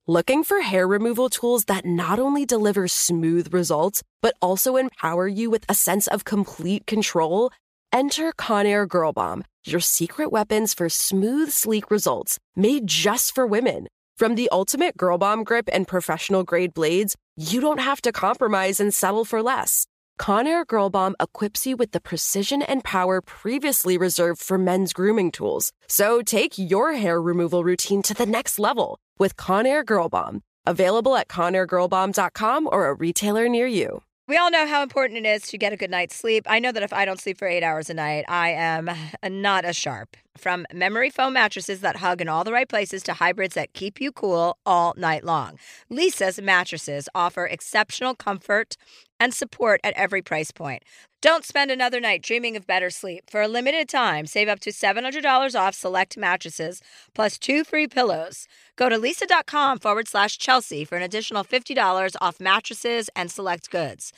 Looking for hair removal tools that not only deliver smooth results, but also empower you with a sense of complete control? Enter Conair Girl Bomb, your secret weapons for smooth, sleek results, made just for women. From the ultimate Girl Bomb grip and professional-grade blades, you don't have to compromise and settle for less. Conair Girl Bomb equips you with the precision and power previously reserved for men's grooming tools. So take your hair removal routine to the next level with Conair Girl Bomb. Available at ConairGirlBomb.com or a retailer near you. We all know how important it is to get a good night's sleep. I know that if I don't sleep for 8 hours a night, I am not as sharp. From memory foam mattresses that hug in all the right places to hybrids that keep you cool all night long, Lisa's mattresses offer exceptional comfort and support at every price point. Don't spend another night dreaming of better sleep. For a limited time, save up to $700 off select mattresses plus 2 free pillows. Go to lisa.com/Chelsea for an additional $50 off mattresses and select goods.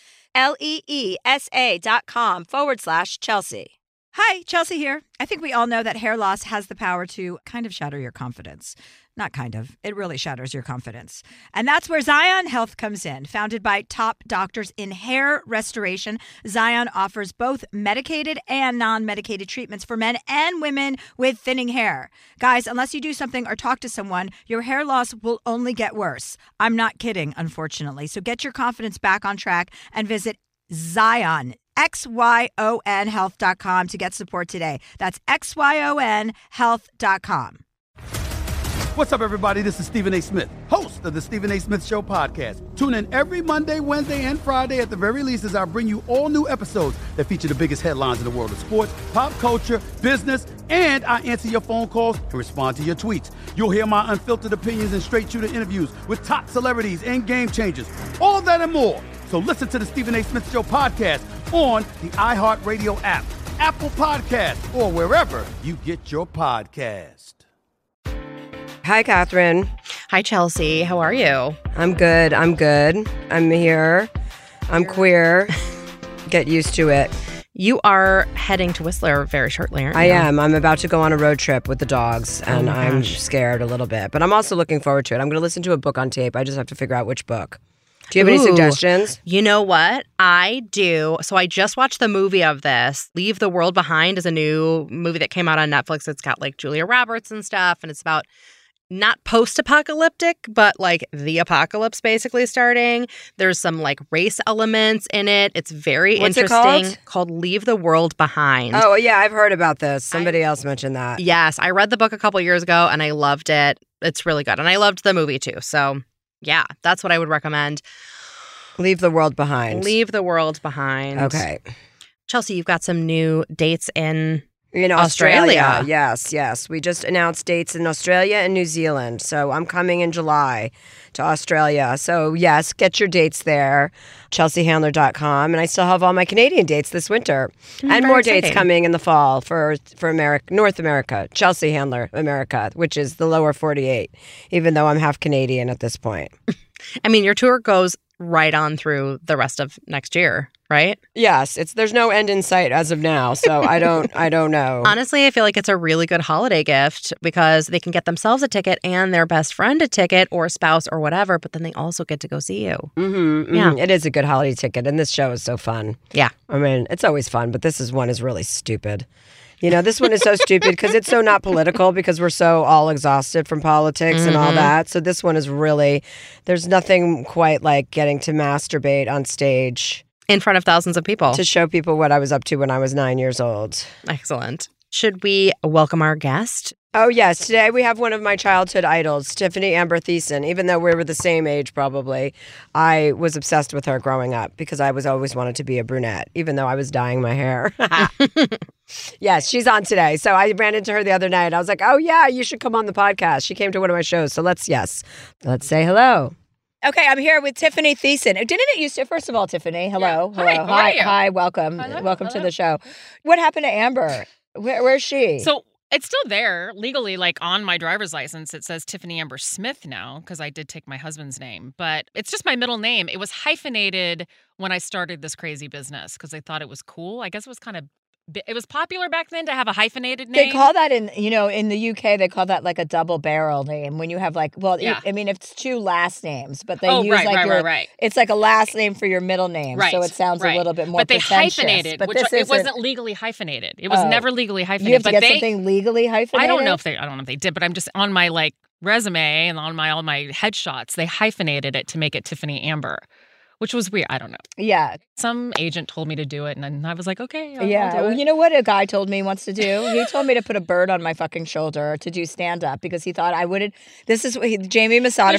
LEESA.com/Chelsea. Hi, Chelsea here. I think we all know that hair loss has the power to kind of shatter your confidence. Not kind of. It really shatters your confidence. And that's where Zion Health comes in. Founded by top doctors in hair restoration, Zion offers both medicated and non-medicated treatments for men and women with thinning hair. Guys, unless you do something or talk to someone, your hair loss will only get worse. I'm not kidding, unfortunately. So get your confidence back on track and visit Zion, XYON health.com to get support today. That's XYON health.com. What's up, everybody? This is Stephen A. Smith, host of the Stephen A. Smith Show podcast. Tune in every Monday, Wednesday, and Friday at the very least as I bring you all new episodes that feature the biggest headlines in the world of sports, pop culture, business, and I answer your phone calls and respond to your tweets. You'll hear my unfiltered opinions and straight-shooter interviews with top celebrities and game changers. All that and more. So listen to the Stephen A. Smith Show podcast on the iHeartRadio app, Apple Podcasts, or wherever you get your podcast. Hi, Catherine. Hi, Chelsea. How are you? I'm good. I'm here. I'm queer. Get used to it. You are heading to Whistler very shortly, aren't you? I am. I'm about to go on a road trip with the dogs, and I'm scared a little bit. But I'm also looking forward to it. I'm going to listen to a book on tape. I just have to figure out which book. Do you have any suggestions? You know what? I do. So I just watched the movie of this. Leave the World Behind is a new movie that came out on Netflix. It's got like Julia Roberts and stuff, and it's about not post-apocalyptic, but like the apocalypse basically starting. There's some like race elements in it. It's very interesting. What's it called Leave the World Behind. Oh, yeah, I've heard about this. Somebody else mentioned that. Yes, I read the book a couple years ago and I loved it. It's really good. And I loved the movie too. So yeah, that's what I would recommend. Leave the World Behind. Leave the World Behind. Okay. Chelsea, you've got some new dates in Australia. Yes. We just announced dates in Australia and New Zealand. So I'm coming in July to Australia. So yes, get your dates there. ChelseaHandler.com. And I still have all my Canadian dates this winter. And more dates coming in the fall for America, North America. Chelsea Handler America, which is the lower 48, even though I'm half Canadian at this point. I mean, your tour goes right on through the rest of next year, right? Yes, there's no end in sight as of now, so I don't know. Honestly, I feel like it's a really good holiday gift because they can get themselves a ticket and their best friend a ticket or spouse or whatever, but then they also get to go see you. Yeah, it is a good holiday ticket, and this show is so fun. Yeah, I mean, it's always fun, but one is really stupid. You know, this one is so stupid because it's so not political because we're so all exhausted from politics and all that. So this one is really, there's nothing quite like getting to masturbate on stage. In front of thousands of people. To show people what I was up to when I was 9 years old. Excellent. Should we welcome our guest? Oh, yes. Today we have one of my childhood idols, Tiffany Amber Thiessen. Even though we were the same age, probably, I was obsessed with her growing up because I was always wanted to be a brunette, even though I was dyeing my hair. Yes, she's on today. So I ran into her the other night. I was like, oh, yeah, you should come on the podcast. She came to one of my shows. So let's say hello. Okay, I'm here with Tiffany Thiessen. Didn't it used to? First of all, Tiffany, hello. Yeah. Hi, how are you? Hi, welcome. Welcome to the show. What happened to Amber? Where's she? So it's still there legally, like on my driver's license. It says Tiffany Amber Smith now because I did take my husband's name, but it's just my middle name. It was hyphenated when I started this crazy business because I thought it was cool. I guess it was kind of it was popular back then to have a hyphenated name. They call that in the UK, they call that like a double barrel name when you have like, I mean, it's 2 last names, but they use right. It's like a last name for your middle name. Right. So it sounds a little bit more But they pretentious. hyphenated, But it wasn't legally hyphenated. It was never legally hyphenated. You have to get something legally hyphenated? I don't know if they did, but I'm just on my like resume and on all my headshots, they hyphenated it to make it Tiffany Amber. Which was weird. I don't know. Yeah. Some agent told me to do it, and then I was like, okay, I'll do it. You know what a guy told me he wants to do? He told me to put a bird on my fucking shoulder to do stand-up because he thought I wouldn't. This is what Jamie Masada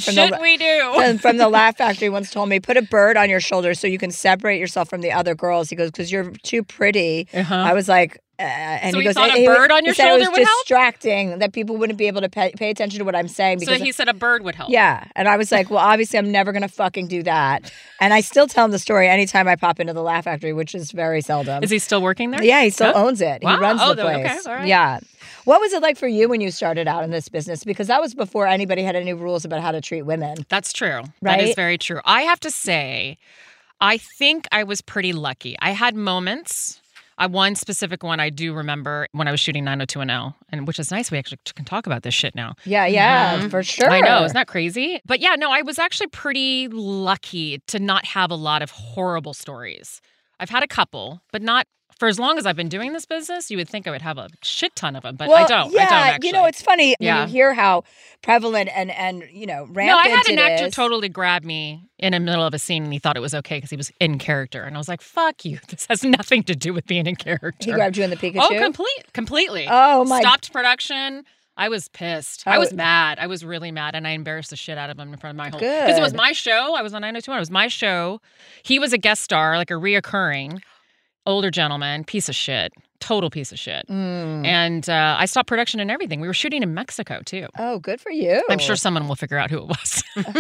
from the Laugh Factory once told me, put a bird on your shoulder so you can separate yourself from the other girls. He goes, because you're too pretty. I was like, and so he goes, thought a bird on your shoulder would help? Distracting, that people wouldn't be able to pay attention to what I'm saying. Because so he said a bird would help. Yeah. And I was like, well, obviously I'm never going to fucking do that. And I still tell him the story anytime I pop into the Laugh Factory, which is very seldom. Is he still working there? Yeah, he still owns it. Wow. He runs the place. Okay. All right. Yeah. What was it like for you when you started out in this business? Because that was before anybody had any rules about how to treat women. That's true. Right? That is very true. I have to say, I think I was pretty lucky. I had moments. One specific one I do remember when I was shooting 90210, and which is nice. We actually can talk about this shit now. Yeah, for sure. I know. Isn't that crazy? But yeah, no, I was actually pretty lucky to not have a lot of horrible stories. I've had a couple, but not for as long as I've been doing this business. You would think I would have a shit ton of them, but I don't. Yeah, I don't actually. It's funny when you hear how prevalent and rampant. No, I had an actor totally grab me in the middle of a scene, and he thought it was okay because he was in character, and I was like, "Fuck you! This has nothing to do with being in character." He grabbed you in the Pikachu. Oh, completely. Oh my! Stopped production. I was pissed. I was mad. I was really mad, and I embarrassed the shit out of him in front of my whole. Because it was my show. I was on 90210. It was my show. He was a guest star, like a reoccurring. Older gentleman, piece of shit, total piece of shit. And I stopped production and everything. We were shooting in Mexico, too. Oh, good for you. I'm sure someone will figure out who it was.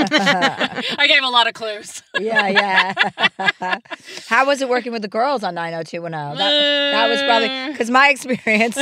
I gave a lot of clues. Yeah. How was it working with the girls on 90210? That was probably, because my experience,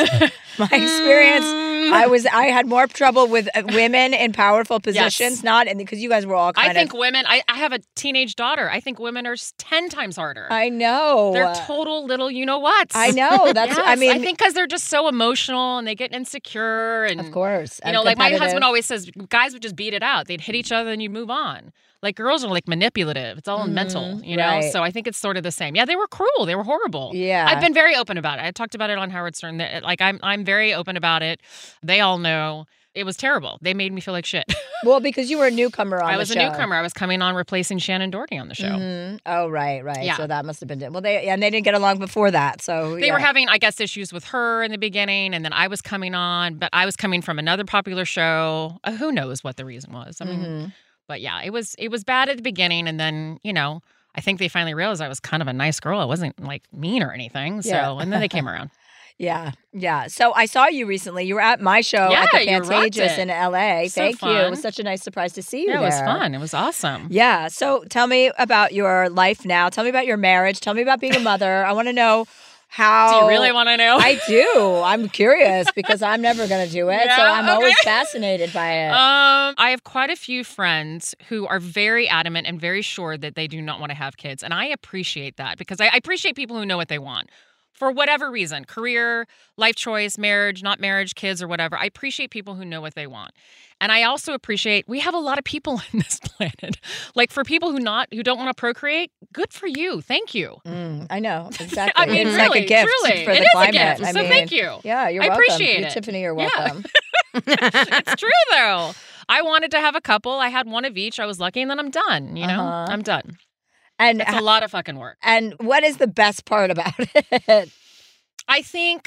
I had more trouble with women in powerful positions, because you guys were all kind of. I think women, I have a teenage daughter. I think women are 10 times harder. I know. They're total little you-know-whats. I know. That's, yes, I think because they're just so emotional and they get insecure. And, of course. Like my husband always says, guys would just beat it out. They'd hit each other and you'd move on. Like girls are like manipulative. It's all mental, you know? Right. So I think it's sort of the same. Yeah, they were cruel. They were horrible. Yeah. I've been very open about it. I talked about it on Howard Stern. Like I'm very open about it. They all know. It was terrible. They made me feel like shit. Well, because you were a newcomer on the show. I was a newcomer. I was coming on replacing Shannon Doherty on the show. Mm-hmm. Oh, right. Yeah. So that must have been well. They didn't get along before that. So they were having, I guess, issues with her in the beginning, and then I was coming on, but I was coming from another popular show. Who knows what the reason was? I mean, but yeah, it was bad at the beginning, and then I think they finally realized I was kind of a nice girl. I wasn't like mean or anything. So and then they came around. Yeah. So I saw you recently. You were at my show at the Pantages in LA. So Thank fun. you. It was such a nice surprise to see you there. It was fun. It was awesome. Yeah. So tell me about your life now. Tell me about your marriage. Tell me about being a mother. I want to know how. Do you really want to know? I do. I'm curious because I'm never going to do it. Yeah, so I'm always fascinated by it. I have quite a few friends who are very adamant and very sure that they do not want to have kids. And I appreciate that because I appreciate people who know what they want. For whatever reason, career, life choice, marriage, not marriage, kids, or whatever. I appreciate people who know what they want. And I also appreciate we have a lot of people on this planet. Like for people who don't want to procreate, good for you. Thank you. I know. Exactly. I mean, it's really, like a gift truly. for the it climate. Is a gift. I mean, thank you. Yeah, you're I welcome. appreciate it. Tiffany, you're welcome. Yeah. It's true though. I wanted to have a couple. I had one of each. I was lucky, and then I'm done. I'm done. And it's a lot of fucking work. And what is the best part about it? I think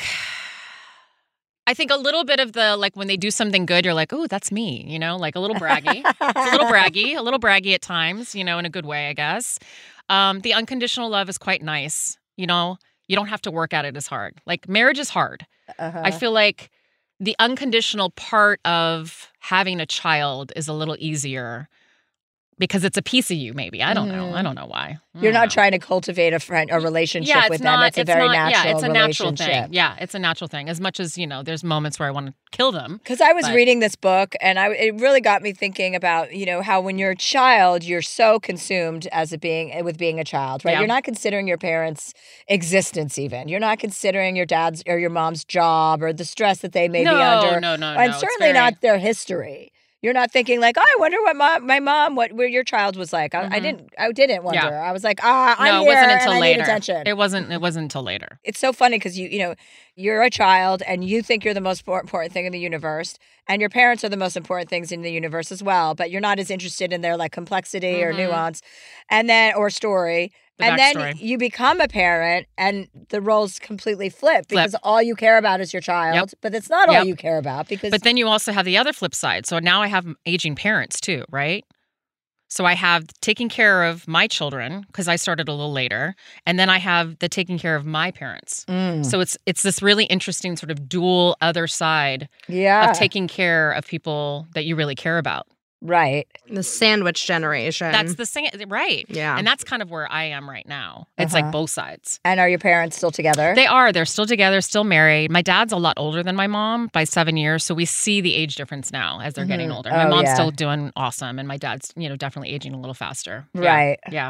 a little bit of the, like, when they do something good, you're like, oh, that's me, like a little braggy. It's a little braggy at times, in a good way, I guess. The unconditional love is quite nice. You don't have to work at it as hard. Like, marriage is hard. I feel like the unconditional part of having a child is a little easier because it's a piece of you, maybe. I don't know. I don't know why. You're not trying to cultivate a relationship with them. It's a very natural Yeah, it's a natural relationship. thing. Yeah, it's a natural thing. As much as, there's moments where I want to kill them. Because I was reading this book, and it really got me thinking about, how when you're a child, you're so consumed with being a child, right? Yeah. You're not considering your parents' existence even. You're not considering your dad's or your mom's job or the stress that they may be under. No. And It's certainly very- not their history. You're not thinking like, I wonder what my mom, what your child was like. I didn't wonder. Yeah. I was like, I'm No, it here wasn't and until I later. need attention. It wasn't until later. It's so funny because you're a child and you think you're the most important thing in the universe, and your parents are the most important things in the universe as well, but you're not as interested in their like complexity or nuance or story. And then backstory. you become a parent and the roles completely flip because all you care about is your child, but it's not all you care about because But then you also have the other flip side. So now I have aging parents too, right? So I have taking care of my children because I started a little later, and then I have the taking care of my parents. So it's this really interesting sort of dual other side of taking care of people that you really care about. Right. The sandwich generation. That's the same, right? Yeah. And that's kind of where I am right now. It's like both sides. And are your parents still together? They are. They're still together, still married. My dad's a lot older than my mom by 7 years, so we see the age difference now as they're getting older. My mom's still doing awesome, and my dad's, definitely aging a little faster. Yeah. Right. Yeah.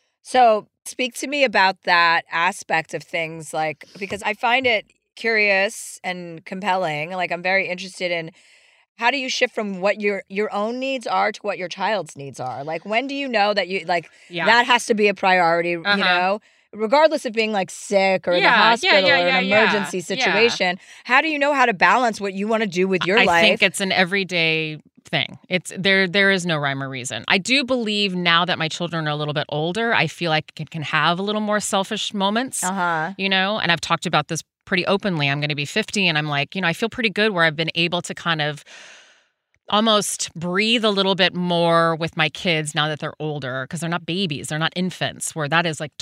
So speak to me about that aspect of things, like, because I find it curious and compelling. Like, I'm very interested in how do you shift from what your own needs are to what your child's needs are? Like, when do you know that that has to be a priority, regardless of being like sick or in the hospital or an emergency situation? How do you know how to balance what you want to do with your life? I think it's an everyday thing. It's there is no rhyme or reason. I do believe now that my children are a little bit older, I feel like I can have a little more selfish moments, and I've talked about this pretty openly. I'm going to be 50 and I'm like, I feel pretty good where I've been able to kind of almost breathe a little bit more with my kids now that they're older, because they're not babies, they're not infants, where that is like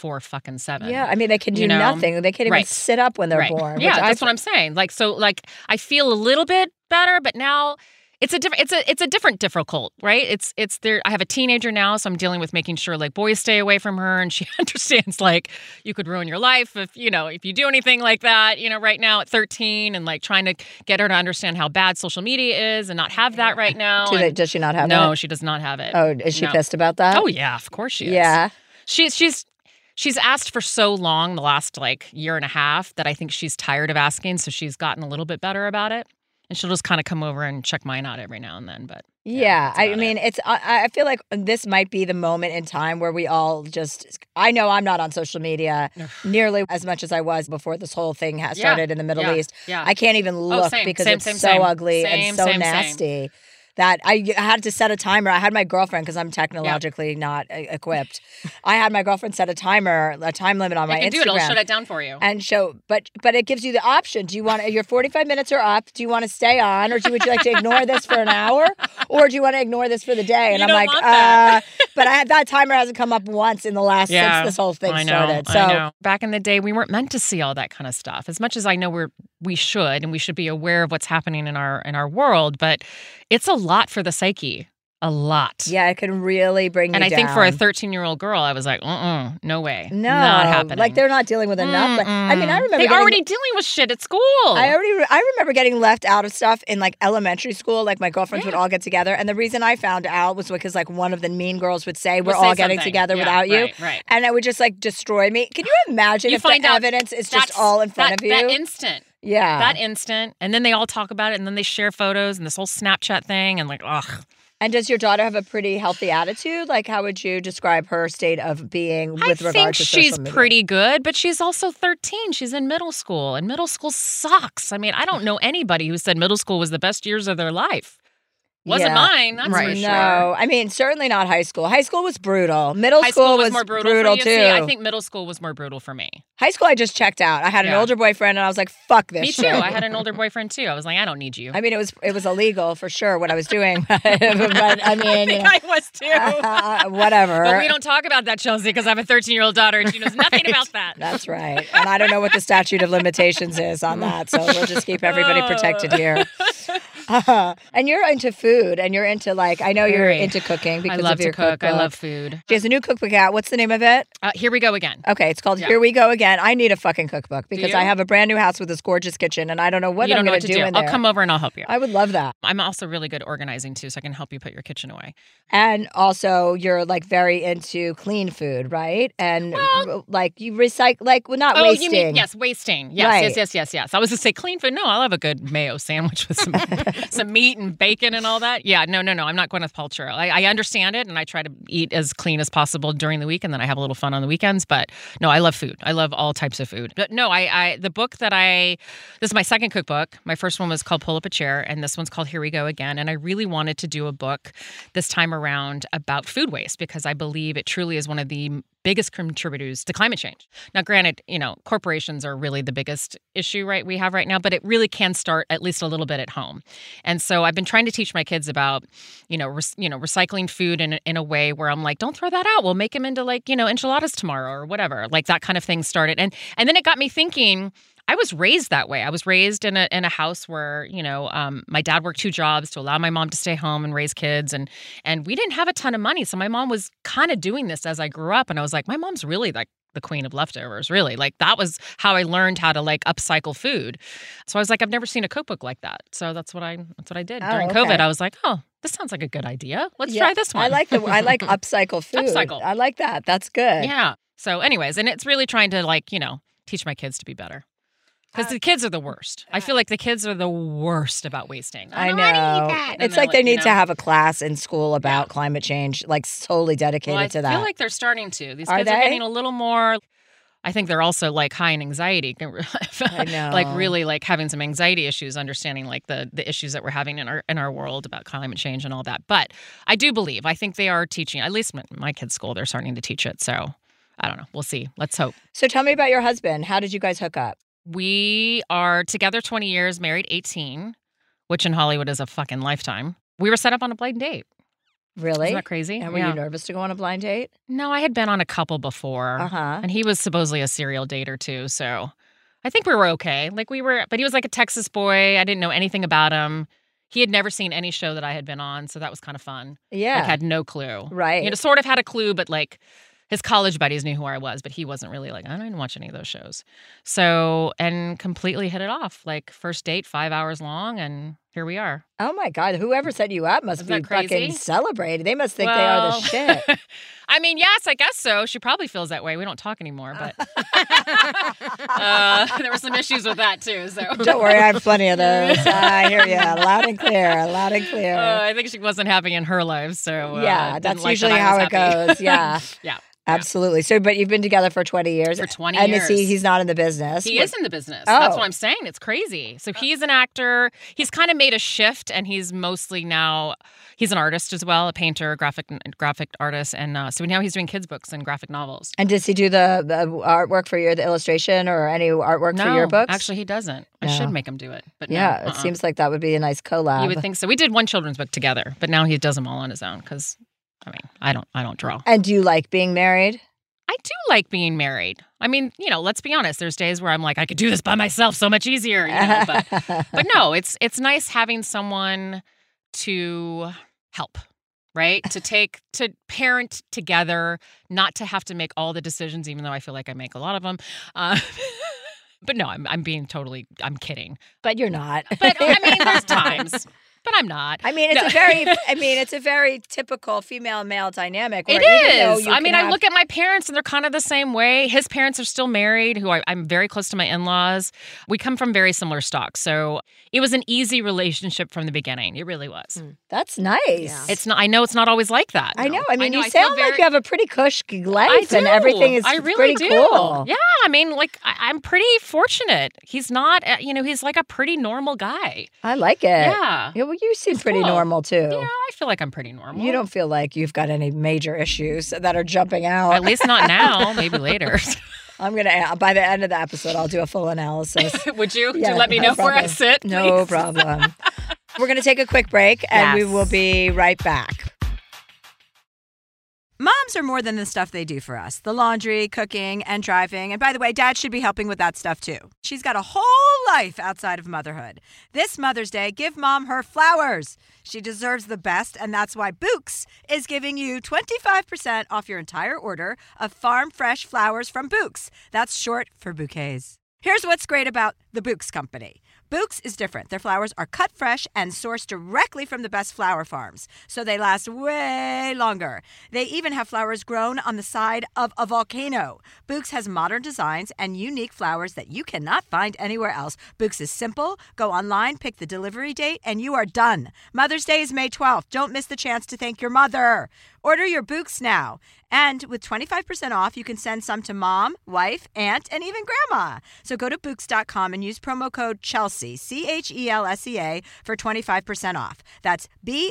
24/7. Yeah, I mean, they can do nothing. They can't even sit up when they're born. Yeah, that's what I'm saying. Like, so like I feel a little bit better, but now it's a different difficult, right? It's there. I have a teenager now, so I'm dealing with making sure like boys stay away from her, and she understands like you could ruin your life if you do anything like that. Right now at 13, and like trying to get her to understand how bad social media is and not have that right now. Does she not have it? No, she does not have it. Oh, is she pissed about that? Oh yeah, of course she is. Yeah, she's asked for so long the last like year and a half that I think she's tired of asking, so she's gotten a little bit better about it. And she'll just kind of come over and check mine out every now and then. But I mean, I feel like this might be the moment in time where we all I know I'm not on social media nearly as much as I was before this whole thing started in the Middle East. Yeah. I can't even look because it's so ugly and so nasty. That I had to set a timer. I had my girlfriend, because I'm technologically not equipped. I had my girlfriend set a time limit on my Instagram. It'll shut it down for you. And but it gives you the option. Do you want your 45 minutes are up? Do you want to stay on, or would you like to ignore this for an hour, or do you want to ignore this for the day? And I'm like, but that timer hasn't come up once in the last since this whole thing started. So I know. Back in the day, we weren't meant to see all that kind of stuff. As much as I know we should be aware of what's happening in our world, but it's a lot for the psyche. A lot. Yeah, it can really bring you down. And I think for a 13-year-old girl, I was like, no way. No. Not happening. Like, they're not dealing with enough. I mean, I remember they're already dealing with shit at school. I remember getting left out of stuff in like elementary school. Like, my girlfriends would all get together. And the reason I found out was because like one of the mean girls would say, we're all getting together without you. Right. And it would just like destroy me. Can you imagine if the evidence is just all in front of you? That instant. Yeah. That instant. And then they all talk about it, and then they share photos and this whole Snapchat thing, and like, ugh. And does your daughter have a pretty healthy attitude? Like, how would you describe her state of being with regard to social media? I think she's pretty good, but she's also 13. She's in middle school, and middle school sucks. I mean, I don't know anybody who said middle school was the best years of their life. Wasn't mine, that's for sure. No, I mean, certainly not high school. High school was brutal. Middle school was more brutal too. See, I think middle school was more brutal for me. High school, I just checked out. I had an older boyfriend, and I was like, fuck this shit. Me too. I had an older boyfriend, too. I was like, I don't need you. I mean, it was illegal for sure what I was doing. But I mean, I was too. Whatever. But we don't talk about that, Chelsea, because I have a 13-year-old daughter, and she knows nothing about that. That's right. And I don't know what the statute of limitations is on that, so we'll just keep everybody protected here. And you're into food, and you're into I know you're Very. into cooking because I love of your to cook. I cookbook. love food. She has a new cookbook out. What's the name of it? Here we go again. Okay, it's called Yeah. Here We Go Again. I need a fucking cookbook because you? I have a brand new house with this gorgeous kitchen, and I don't know what You I'm don't know going what to to do. in I'll there. come over and I'll help you. I would love that. I'm also really good at organizing too, so I can help you put your kitchen away. And also, you're very into clean food, right? And you recycle, not wasting. You mean wasting? Yes, Right. yes. I was to say clean food. No, I'll have a good mayo sandwich with some meat and bacon and all that. Yeah, no. I'm not Gwyneth Paltrow. I understand it, and I try to eat as clean as possible during the week, and then I have a little fun on the weekends. But no, I love food. I love all types of food. But no, the book that this is my second cookbook. My first one was called Pull Up a Chair, and this one's called Here We Go Again. And I really wanted to do a book this time around about food waste because I believe it truly is one of the biggest contributors to climate change. Now, granted, corporations are really the biggest issue we have right now, but it really can start at least a little bit at home. And so I've been trying to teach my kids about, recycling food in a way where I'm like, don't throw that out. We'll make them into enchiladas tomorrow or whatever. That kind of thing started. And then it got me thinking, I was raised that way. I was raised in a house where, my dad worked 2 jobs to allow my mom to stay home and raise kids. And we didn't have a ton of money. So my mom was kind of doing this as I grew up. And I was like, my mom's really the queen of leftovers, really. That was how I learned how to upcycle food. So I was like, I've never seen a cookbook like that. So that's what I did. During COVID, I was like, oh, this sounds like a good idea. Let's try this one. I like upcycle food. Upcycle. I like that. That's good. Yeah. So anyways, and it's really trying to teach my kids to be better. Because the kids are the worst. I feel like the kids are the worst about wasting. I know. And It's they're they need to have a class in school about climate change, solely dedicated to that. I feel like they're starting to. These Are kids they? are getting a little more. I think they're also high in anxiety. I know. Really having some anxiety issues, understanding the issues that we're having in our world about climate change and all that. But I do believe, I think they are teaching, at least my kids' school, they're starting to teach it. So I don't know. We'll see. Let's hope. So tell me about your husband. How did you guys hook up? We are together 20 years, married 18, which in Hollywood is a fucking lifetime. We were set up on a blind date. Really? Isn't that crazy? And were you nervous to go on a blind date? No, I had been on a couple before. Uh-huh. And he was supposedly a serial dater too, so I think we were okay. But he was a Texas boy. I didn't know anything about him. He had never seen any show that I had been on, so that was kind of fun. Yeah. Had no clue. Right. Sort of had a clue, but his college buddies knew who I was, but he wasn't really I didn't watch any of those shows. So, and completely hit it off. First date, 5 hours long, and here we are. Oh my God. Whoever set you up must Isn't be that crazy? fucking celebrated. They must think they are the shit. I mean, yes, I guess so. She probably feels that way. We don't talk anymore, but there were some issues with that too. So don't worry, I have plenty of those. I hear you loud and clear, loud and clear. I think she wasn't happy in her life, so yeah, that's usually how it goes. Yeah, yeah. Absolutely. So, but you've been together for 20 years. For 20 and years. And he's not in the business. He is in the business. Oh. That's what I'm saying. It's crazy. So he's an actor. He's kind of made a shift, and he's mostly now, he's an artist as well, a painter, graphic artist. And so now he's doing kids' books and graphic novels. And does he do the artwork for the illustration or any artwork for your books? Actually, he doesn't. I should make him do it. But yeah, no, it seems like that would be a nice collab. You would think so. We did one children's book together, but now he does them all on his own because, I don't draw. And do you like being married? I do like being married. I mean, let's be honest. There's days where I'm like, I could do this by myself so much easier. But no, it's nice having someone to help, right? to parent together, not to have to make all the decisions, even though I feel like I make a lot of them. But no, I'm kidding. But you're not. But I mean, there's times. But I'm not. I mean, it's a very typical female-male dynamic. It is. I look at my parents, and they're kind of the same way. His parents are still married, I'm very close to my in-laws. We come from very similar stock. So it was an easy relationship from the beginning. It really was. That's nice. Yeah. It's not. I know it's not always like that. I know. I mean, you sound like you have a pretty cushy life, and everything is pretty cool. Yeah. I mean, I'm pretty fortunate. He's not, he's like a pretty normal guy. I like it. Yeah. Well, you seem pretty normal, too. Yeah, I feel like I'm pretty normal. You don't feel like you've got any major issues that are jumping out. At least not now. Maybe later. I'm going to, by the end of the episode, I'll do a full analysis. Would you? Yeah, to let me know where I sit, please? No problem. We're going to take a quick break, and we will be right back. Moms are more than the stuff they do for us. The laundry, cooking, and driving. And by the way, Dad should be helping with that stuff too. She's got a whole life outside of motherhood. This Mother's Day, give Mom her flowers. She deserves the best, and that's why Bouqs is giving you 25% off your entire order of farm fresh flowers from Bouqs. That's short for bouquets. Here's what's great about the Bouqs Company. Bouqs is different. Their flowers are cut fresh and sourced directly from the best flower farms, so they last way longer. They even have flowers grown on the side of a volcano. Bouqs has modern designs and unique flowers that you cannot find anywhere else. Bouqs is simple. Go online, pick the delivery date, and you are done. Mother's Day is May 12th. Don't miss the chance to thank your mother. Order your Bouqs now. And with 25% off, you can send some to mom, wife, aunt, and even grandma. So go to Bouqs.com and use promo code Chelsea, CHELSEA, for 25% off. That's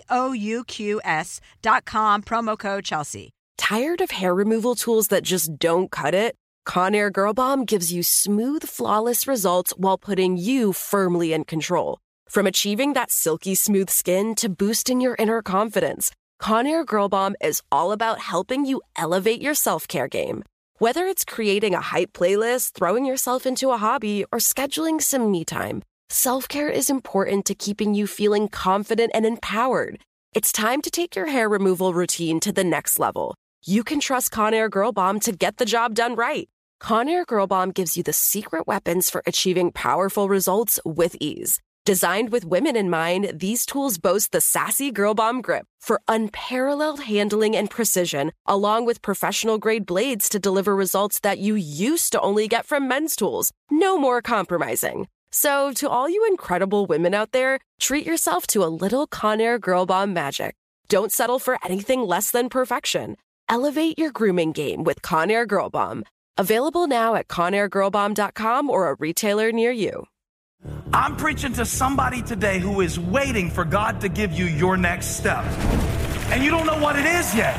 BOUQS.com, promo code Chelsea. Tired of hair removal tools that just don't cut it? Conair Girl Bomb gives you smooth, flawless results while putting you firmly in control. From achieving that silky smooth skin to boosting your inner confidence, Conair Girl Bomb is all about helping you elevate your self-care game. Whether it's creating a hype playlist, throwing yourself into a hobby, or scheduling some me time, self-care is important to keeping you feeling confident and empowered. It's time to take your hair removal routine to the next level. You can trust Conair Girl Bomb to get the job done right. Conair Girl Bomb gives you the secret weapons for achieving powerful results with ease. Designed with women in mind, these tools boast the sassy Girl Bomb grip for unparalleled handling and precision, along with professional-grade blades to deliver results that you used to only get from men's tools. No more compromising. So, to all you incredible women out there, treat yourself to a little Conair Girl Bomb magic. Don't settle for anything less than perfection. Elevate your grooming game with Conair Girl Bomb. Available now at ConairGirlBomb.com or a retailer near you. I'm preaching to somebody today who is waiting for God to give you your next step. And you don't know what it is yet.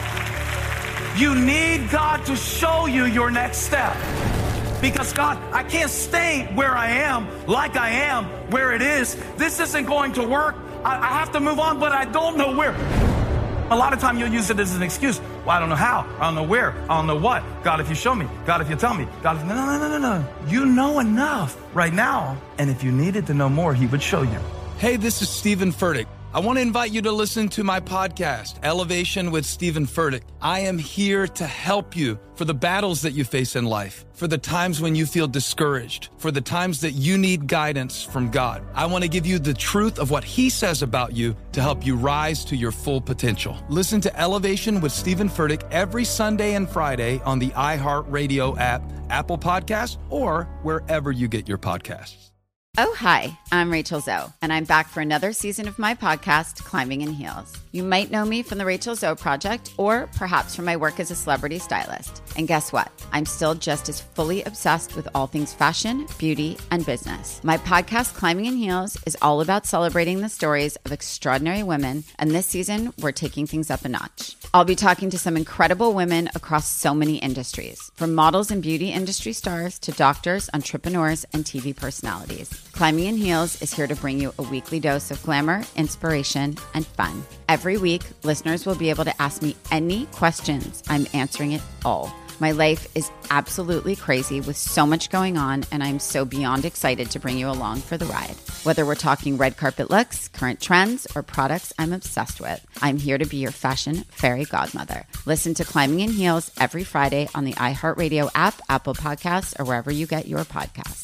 You need God to show you your next step. Because God, I can't stay where I am, like I am, where it is. This isn't going to work. I have to move on, but I don't know where. A lot of time you'll use it as an excuse. Well, I don't know how. I don't know where. I don't know what. God, if you show me. God, if you tell me. God, if... No. You know enough right now. And if you needed to know more, he would show you. Hey, this is Stephen Furtick. I want to invite you to listen to my podcast, Elevation with Stephen Furtick. I am here to help you for the battles that you face in life, for the times when you feel discouraged, for the times that you need guidance from God. I want to give you the truth of what he says about you to help you rise to your full potential. Listen to Elevation with Stephen Furtick every Sunday and Friday on the iHeartRadio app, Apple Podcasts, or wherever you get your podcasts. Oh, hi, I'm Rachel Zoe, and I'm back for another season of my podcast, Climbing in Heels. You might know me from the Rachel Zoe Project, or perhaps from my work as a celebrity stylist. And guess what? I'm still just as fully obsessed with all things fashion, beauty, and business. My podcast, Climbing in Heels, is all about celebrating the stories of extraordinary women, and this season, we're taking things up a notch. I'll be talking to some incredible women across so many industries, from models and beauty industry stars to doctors, entrepreneurs, and TV personalities. Climbing in Heels is here to bring you a weekly dose of glamour, inspiration, and fun. Every week, listeners will be able to ask me any questions. I'm answering it all. My life is absolutely crazy with so much going on, and I'm so beyond excited to bring you along for the ride. Whether we're talking red carpet looks, current trends, or products I'm obsessed with, I'm here to be your fashion fairy godmother. Listen to Climbing in Heels every Friday on the iHeartRadio app, Apple Podcasts, or wherever you get your podcasts.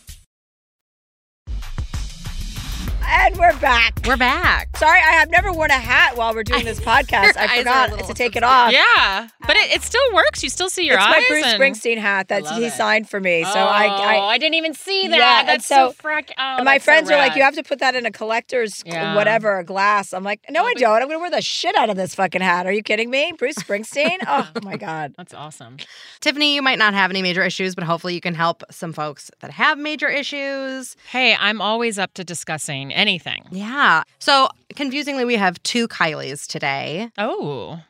And we're back. We're back. Sorry, I have never worn a hat while we're doing this podcast. I forgot to take it off. Yeah, but it still works. You still see your eyes. It's my Bruce Springsteen hat that he signed for me. So I didn't even see that. Yeah, that's so frack. And my friends are like, you have to put that in a collector's whatever, a glass. I'm like, no, I don't. I'm going to wear the shit out of this fucking hat. Are you kidding me? Bruce Springsteen? Oh, my God. That's awesome. Tiffany, you might not have any major issues, but hopefully you can help some folks that have major issues. Hey, I'm always up to discussing anything. Yeah. So, confusingly, we have two Kylies today. Oh.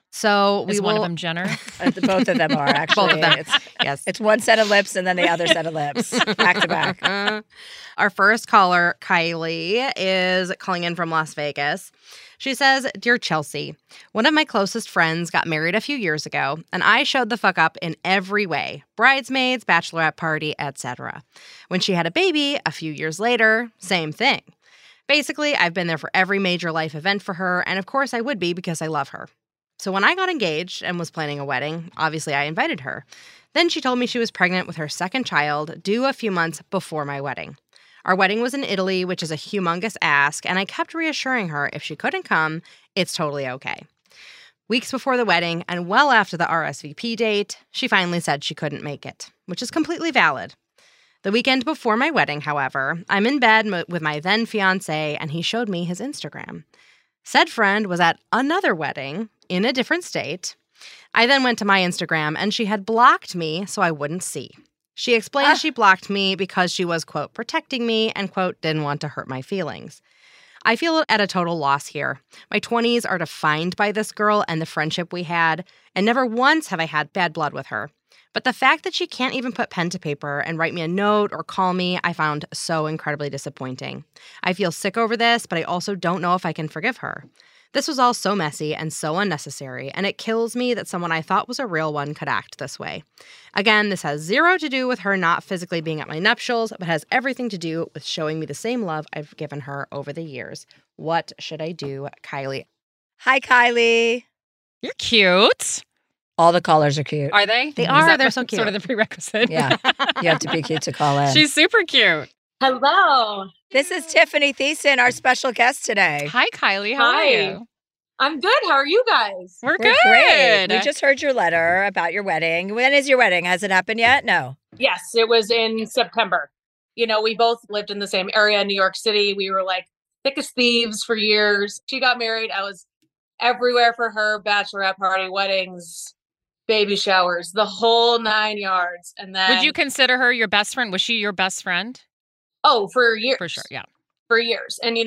So Is one of them Jenner? Both of them are, actually. Both of them. Yes. It's one set of lips and then the other set of lips, back to back. Our first caller, Kylie, is calling in from Las Vegas. She says, Dear Chelsea, one of my closest friends got married a few years ago, and I showed the fuck up in every way. Bridesmaids, bachelorette party, etc. When she had a baby, a few years later, same thing. Basically, I've been there for every major life event for her, and of course I would be because I love her. So when I got engaged and was planning a wedding, obviously I invited her. Then she told me she was pregnant with her second child, due a few months before my wedding. Our wedding was in Italy, which is a humongous ask, and I kept reassuring her if she couldn't come, it's totally okay. Weeks before the wedding, and well after the RSVP date, she finally said she couldn't make it, which is completely valid. The weekend before my wedding, however, I'm in bed with my then fiancé, and he showed me his Instagram. Said friend was at another wedding in a different state. I then went to my Instagram, and she had blocked me so I wouldn't see. She explained she blocked me because she was, quote, protecting me and, quote, didn't want to hurt my feelings. I feel at a total loss here. My 20s are defined by this girl and the friendship we had, and never once have I had bad blood with her. But the fact that she can't even put pen to paper and write me a note or call me, I found so incredibly disappointing. I feel sick over this, but I also don't know if I can forgive her. This was all so messy and so unnecessary, and it kills me that someone I thought was a real one could act this way. Again, this has zero to do with her not physically being at my nuptials, but has everything to do with showing me the same love I've given her over the years. What should I do, Kylie? Hi, Kylie. You're cute. All the callers are cute. Are they? They are. They're Is that so cute. Sort of the prerequisite. Yeah. You have to be cute to call in. She's super cute. Hello. This is Tiffany Thiessen, our special guest today. Hi, Kylie. How are you? I'm good. How are you guys? We're Great. good. We just heard your letter about your wedding. When is your wedding? Has it happened yet? No. Yes, it was in September. You know, we both lived in the same area in New York City. We were like thick as thieves for years. She got married. I was everywhere for her, bachelorette party, weddings, baby showers, the whole 9 yards. And then Would you consider her your best friend? Was she your best friend? Oh, for years. For sure, yeah. For years. And,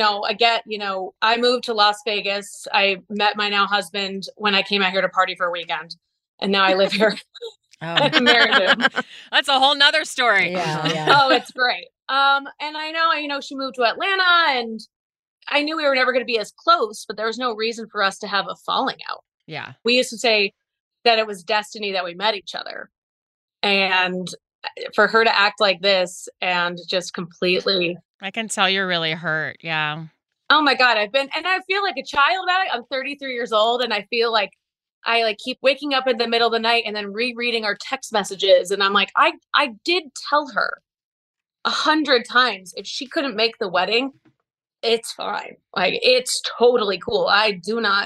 I moved to Las Vegas. I met my now husband when I came out here to party for a weekend. And now I live here. And I'm married to him. That's a whole nother story. Yeah. Oh, it's great. And I know she moved to Atlanta, and I knew we were never going to be as close, but there was no reason for us to have a falling out. Yeah. We used to say that it was destiny that we met each other. And for her to act like this and just completely... I can tell you're really hurt. Yeah. Oh my God. I feel like a child about it. I'm 33 years old, and I feel like I keep waking up in the middle of the night and then rereading our text messages. And I'm like, I did tell her 100 times if she couldn't make the wedding, it's fine. Like, it's totally cool. I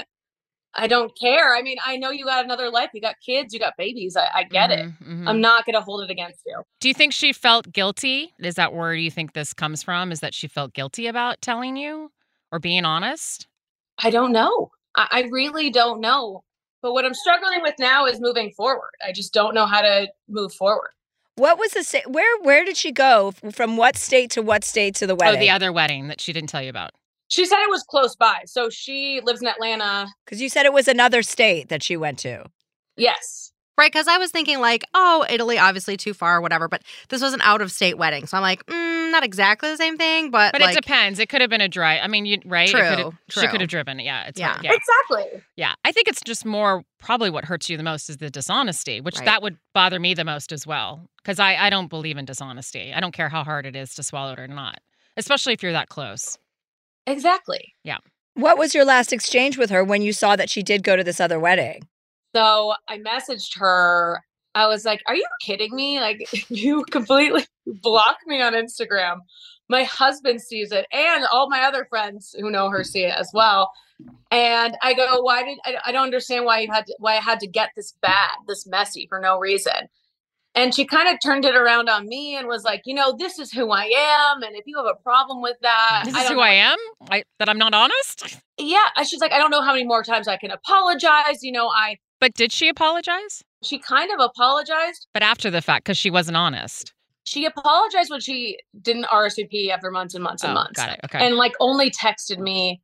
don't care. I mean, I know you got another life. You got kids, you got babies. I get it. Mm-hmm. I'm not going to hold it against you. Do you think she felt guilty? Is that where you think this comes from? Is that she felt guilty about telling you or being honest? I don't know. I really don't know. But what I'm struggling with now is moving forward. I just don't know how to move forward. What was the state? Where did she go? From what state to the wedding? Oh, the other wedding that she didn't tell you about. She said it was close by. So she lives in Atlanta. Because you said it was another state that she went to. Yes. Right, because I was thinking Italy, obviously too far or whatever, but this was an out-of-state wedding. So I'm like, not exactly the same thing, but it depends. It could have been a drive. I mean, right? True. She could have driven. Yeah. Exactly. Yeah. I think it's just more probably what hurts you the most is the dishonesty, which that would bother me the most as well. Because I don't believe in dishonesty. I don't care how hard it is to swallow it or not, especially if you're that close. Exactly. Yeah. What was your last exchange with her when you saw that she did go to this other wedding? So I messaged her. I was like, are you kidding me? Like, you completely blocked me on Instagram. My husband sees it, and all my other friends who know her see it as well. And I go, I don't understand why I had to get this bad, this messy for no reason. And she kind of turned it around on me and was like, this is who I am. And if you have a problem with that, this is who I am? That I'm not honest? Yeah. She's like, I don't know how many more times I can apologize. But did she apologize? She kind of apologized. But after the fact, because she wasn't honest. She apologized when she didn't RSVP after months and months and months. Got it. Okay. And only texted me.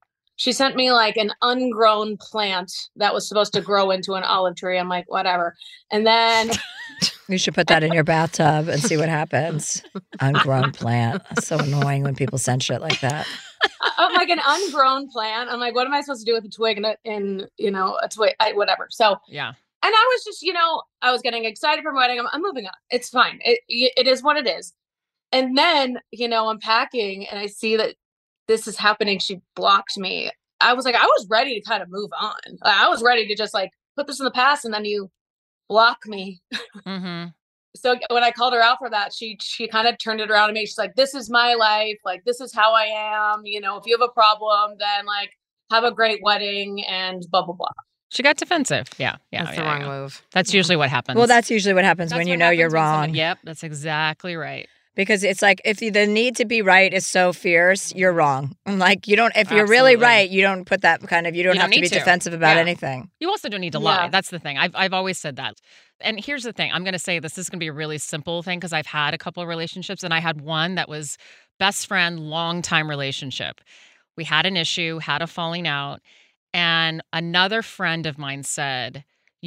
She sent me like an ungrown plant that was supposed to grow into an olive tree. I'm like, whatever. And then you should put that in your bathtub and see what happens. Ungrown plant. That's so annoying when people send shit like that. I'm like, an ungrown plant. I'm like, what am I supposed to do with a twig and a twig, whatever. So yeah. And I was just, I was getting excited for my wedding. I'm moving on. It's fine. It is what it is. And then, I'm packing and I see that this is happening. She blocked me. I was like, I was ready to kind of move on. I was ready to just like put this in the past, and then you block me. Mm-hmm. So when I called her out for that, she kind of turned it around to me. She's like, this is my life. Like, this is how I am. If you have a problem, then like have a great wedding and blah, blah, blah. She got defensive. Yeah. That's the wrong move. That's usually what happens. Well, that's usually what happens when you know you're wrong. Yep, that's exactly right. Because it's like, if the need to be right is so fierce, you're wrong. Like, if you're really right, you don't put that you don't have to be defensive about anything. You also don't need to lie. That's the thing. I've always said that. And here's the thing. I'm going to say this is going to be a really simple thing, because I've had a couple of relationships, and I had one that was best friend, long time relationship. We had an issue, had a falling out. And another friend of mine said,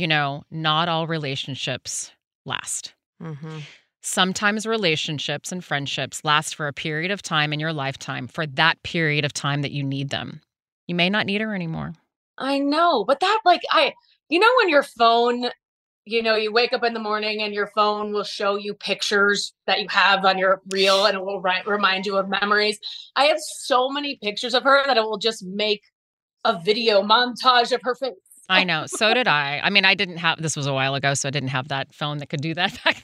not all relationships last. Mm-hmm. Sometimes relationships and friendships last for a period of time in your lifetime, for that period of time that you need them. You may not need her anymore. I know, but that when your phone, you wake up in the morning and your phone will show you pictures that you have on your reel, and it will remind you of memories. I have so many pictures of her that it will just make a video montage of her face. I know. So did I. I mean, this was a while ago, so I didn't have that phone that could do that back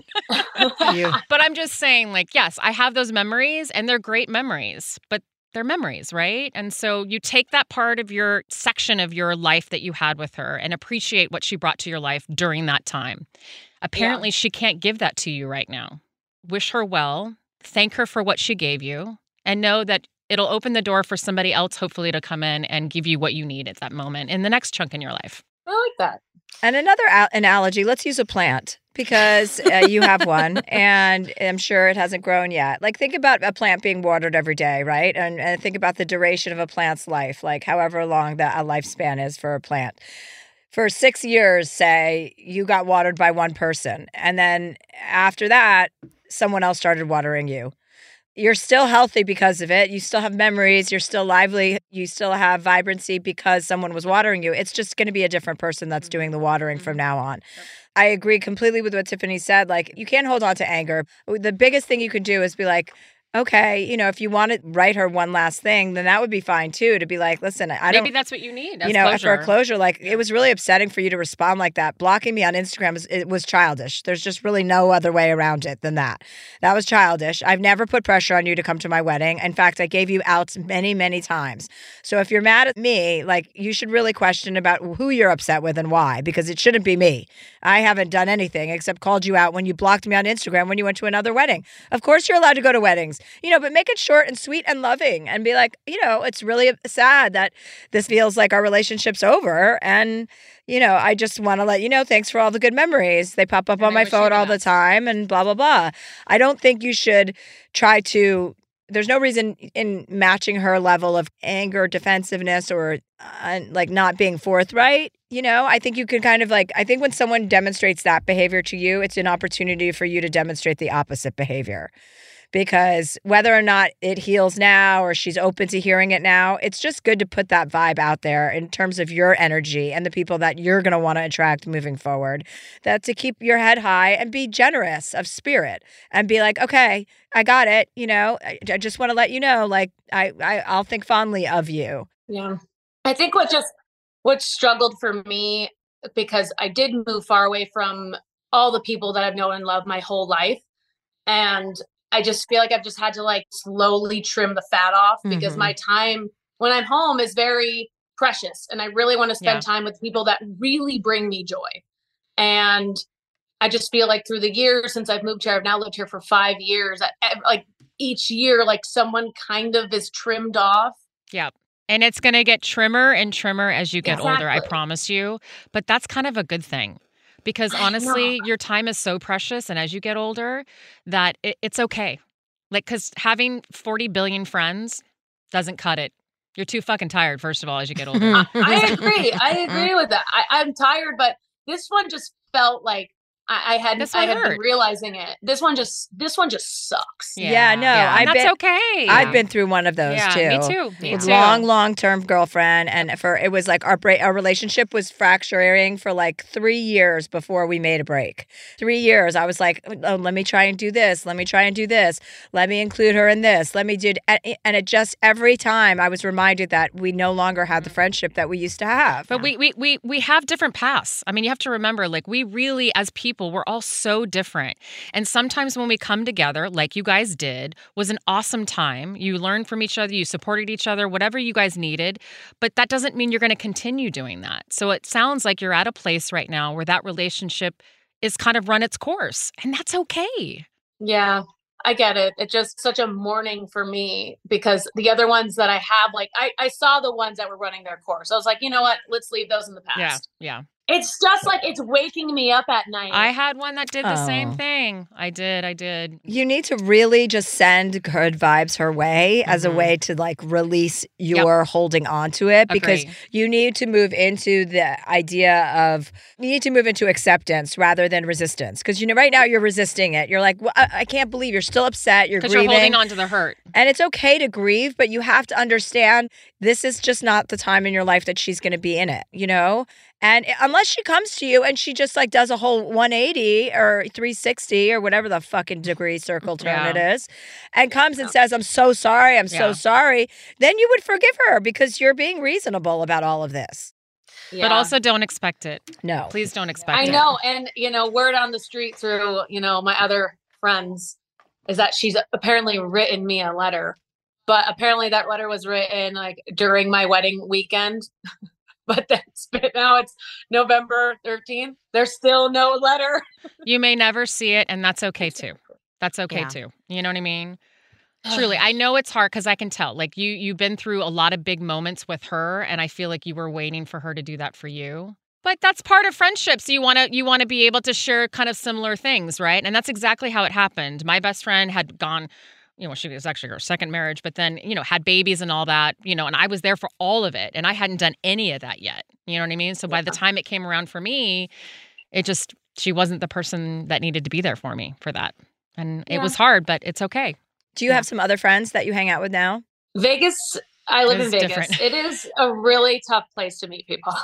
then. But I'm just saying, like, yes, I have those memories, and they're great memories, but they're memories, right? And so you take that part of your section of your life that you had with her and appreciate what she brought to your life during that time. Apparently, she can't give that to you right now. Wish her well, thank her for what she gave you, and know that it'll open the door for somebody else, hopefully, to come in and give you what you need at that moment in the next chunk in your life. I like that. And another analogy, let's use a plant, because you have one, and I'm sure it hasn't grown yet. Like, think about a plant being watered every day, right? And think about the duration of a plant's life, like however long that a lifespan is for a plant. For 6 years, say, you got watered by one person, and then after that, someone else started watering you. You're still healthy because of it. You still have memories. You're still lively. You still have vibrancy because someone was watering you. It's just going to be a different person that's doing the watering from now on. I agree completely with what Tiffany said. Like, you can't hold on to anger. The biggest thing you can do is be like, okay, if you want to write her one last thing, then that would be fine too, to be like, listen, maybe that's what you need. For a closure. Like, it was really upsetting for you to respond like that. Blocking me on Instagram, it was childish. There's just really no other way around it than that. That was childish. I've never put pressure on you to come to my wedding. In fact, I gave you outs many, many times. So if you're mad at me, like, you should really question about who you're upset with and why, because it shouldn't be me. I haven't done anything except called you out when you blocked me on Instagram when you went to another wedding. Of course you're allowed to go to weddings. But make it short and sweet and loving, and be like, it's really sad that this feels like our relationship's over. And, I just want to let you know, thanks for all the good memories. They pop up on my phone all the time, and blah, blah, blah. I don't think you should try to, there's no reason in matching her level of anger, defensiveness, or like not being forthright. I think you can I think when someone demonstrates that behavior to you, it's an opportunity for you to demonstrate the opposite behavior. Because whether or not it heals now or she's open to hearing it now, it's just good to put that vibe out there in terms of your energy and the people that you're going to want to attract moving forward. That to keep your head high and be generous of spirit and be like, okay, I got it. I just want to let you know, like, I'll think fondly of you. Yeah. I think what struggled for me, because I did move far away from all the people that I've known and loved my whole life. And I just feel like I've just had to like slowly trim the fat off, because my time when I'm home is very precious, and I really want to spend time with people that really bring me joy. And I just feel like through the years since I've moved here, I've now lived here for 5 years, like each year, like someone kind of is trimmed off. Yeah. And it's going to get trimmer and trimmer as you get older, I promise you. But that's kind of a good thing. Because honestly, your time is so precious, and as you get older, that it's okay. Like, because having 40 billion friends doesn't cut it. You're too fucking tired, first of all, as you get older. I agree with that. I'm tired, but this one just felt like I had been realizing it. This one just sucks. Yeah, no, that's okay. I've been through one of those too. Me too. Long-term girlfriend, and it was like our relationship was fracturing for like 3 years before we made a break. 3 years. I was like, oh, let me try and do this. Let me try and do this. Let me include her in this. Let me do, and it just every time I was reminded that we no longer had the friendship that we used to have. But we have different paths. I mean, you have to remember, like, we really, as people, we're all so different. And sometimes when we come together, like you guys did, was an awesome time. You learned from each other, you supported each other, whatever you guys needed. But that doesn't mean you're going to continue doing that. So it sounds like you're at a place right now where that relationship is kind of run its course. And that's okay. Yeah, I get it. It's just such a mourning for me because the other ones that I have, like I saw the ones that were running their course. I was like, you know what? Let's leave those in the past. Yeah. It's just like it's waking me up at night. I had one that did the same thing. I did. You need to really just send good vibes her way as a way to like release your holding on to it because you need to move into the idea of, you need to move into acceptance rather than resistance. Because, you know, right now you're resisting it. You're like, well, I can't believe you're still upset. You're grieving. Because you're holding on to the hurt. And it's okay to grieve, but you have to understand this is just not the time in your life that she's going to be in it, you know? And unless she comes to you and she just like does a whole 180 or 360 or whatever the fucking degree circle turn it is, and comes and says, I'm so sorry, so sorry, then you would forgive her because you're being reasonable about all of this. Yeah. But also don't expect it. No. Please don't expect it. I know. And, you know, word on the street through, you know, my other friends is that she's apparently written me a letter. But apparently that letter was written like during my wedding weekend. But now it's November 13th. There's still no letter. You may never see it, and that's okay too. That's okay too. You know what I mean? Truly, I know it's hard because I can tell. Like you've been through a lot of big moments with her, and I feel like you were waiting for her to do that for you. But that's part of friendship. So you want to be able to share kind of similar things, right? And that's exactly how it happened. My best friend had gone. You know, she was actually her second marriage, but then, you know, had babies and all that, you know, and I was there for all of it. And I hadn't done any of that yet. You know what I mean? So by the time it came around for me, she wasn't the person that needed to be there for me for that. And it was hard, but it's okay. Do you have some other friends that you hang out with now? Vegas, I live in Vegas. Different. It is a really tough place to meet people.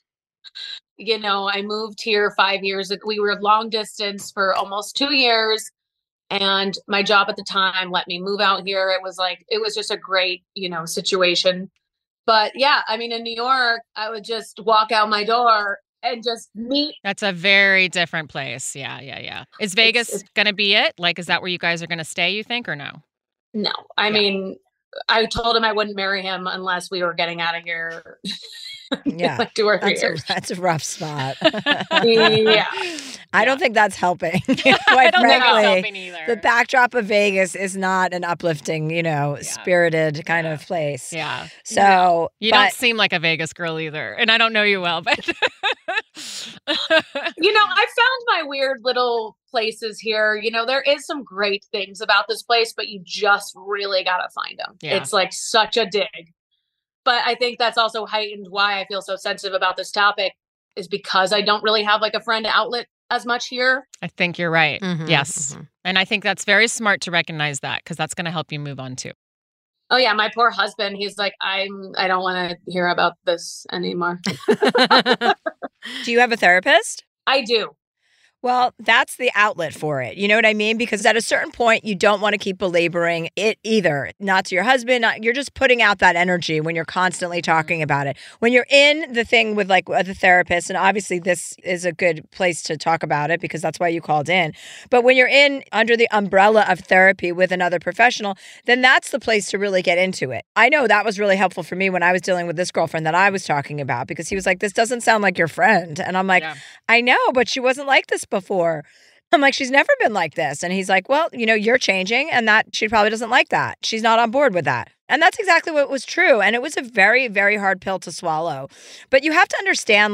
You know, I moved here 5 years ago. We were long distance for almost 2 years. And my job at the time let me move out here. It was just a great, you know, situation. But yeah, I mean, in New York, I would just walk out my door and just meet. That's a very different place. Yeah. Is Vegas going to be it? Like, is that where you guys are going to stay, you think, or no? No. I mean, I told him I wouldn't marry him unless we were getting out of here. Yeah. Like 2 or 3 years. That's a rough spot. Yeah. I don't think that's helping. Quite I don't think frankly, it's helping either. the backdrop of Vegas is not an uplifting, you know, spirited kind of place. Yeah. So you don't seem like a Vegas girl either. And I don't know you well, but you know, I found my weird little places here. You know, there is some great things about this place, but you just really got to find them. Yeah. It's like such a dig. But I think that's also heightened why I feel so sensitive about this topic is because I don't really have like a friend outlet as much here. I think you're right. Yes. And I think that's very smart to recognize that because that's going to help you move on too. Oh yeah, my poor husband, he's like, I don't want to hear about this anymore. Do you have a therapist? I do. Well, that's the outlet for it. You know what I mean? Because at a certain point, you don't want to keep belaboring it either. Not to your husband. You're just putting out that energy when you're constantly talking about it. When you're in the thing with like the therapist, and obviously this is a good place to talk about it because that's why you called in. But when you're in under the umbrella of therapy with another professional, then that's the place to really get into it. I know that was really helpful for me when I was dealing with this girlfriend that I was talking about because he was like, this doesn't sound like your friend. And I'm like, I know, but she wasn't like this before. I'm like, she's never been like this. And he's like, well, you know, you're changing and that she probably doesn't like that. She's not on board with that. And that's exactly what was true. And it was a very, very hard pill to swallow. But you have to understand, like,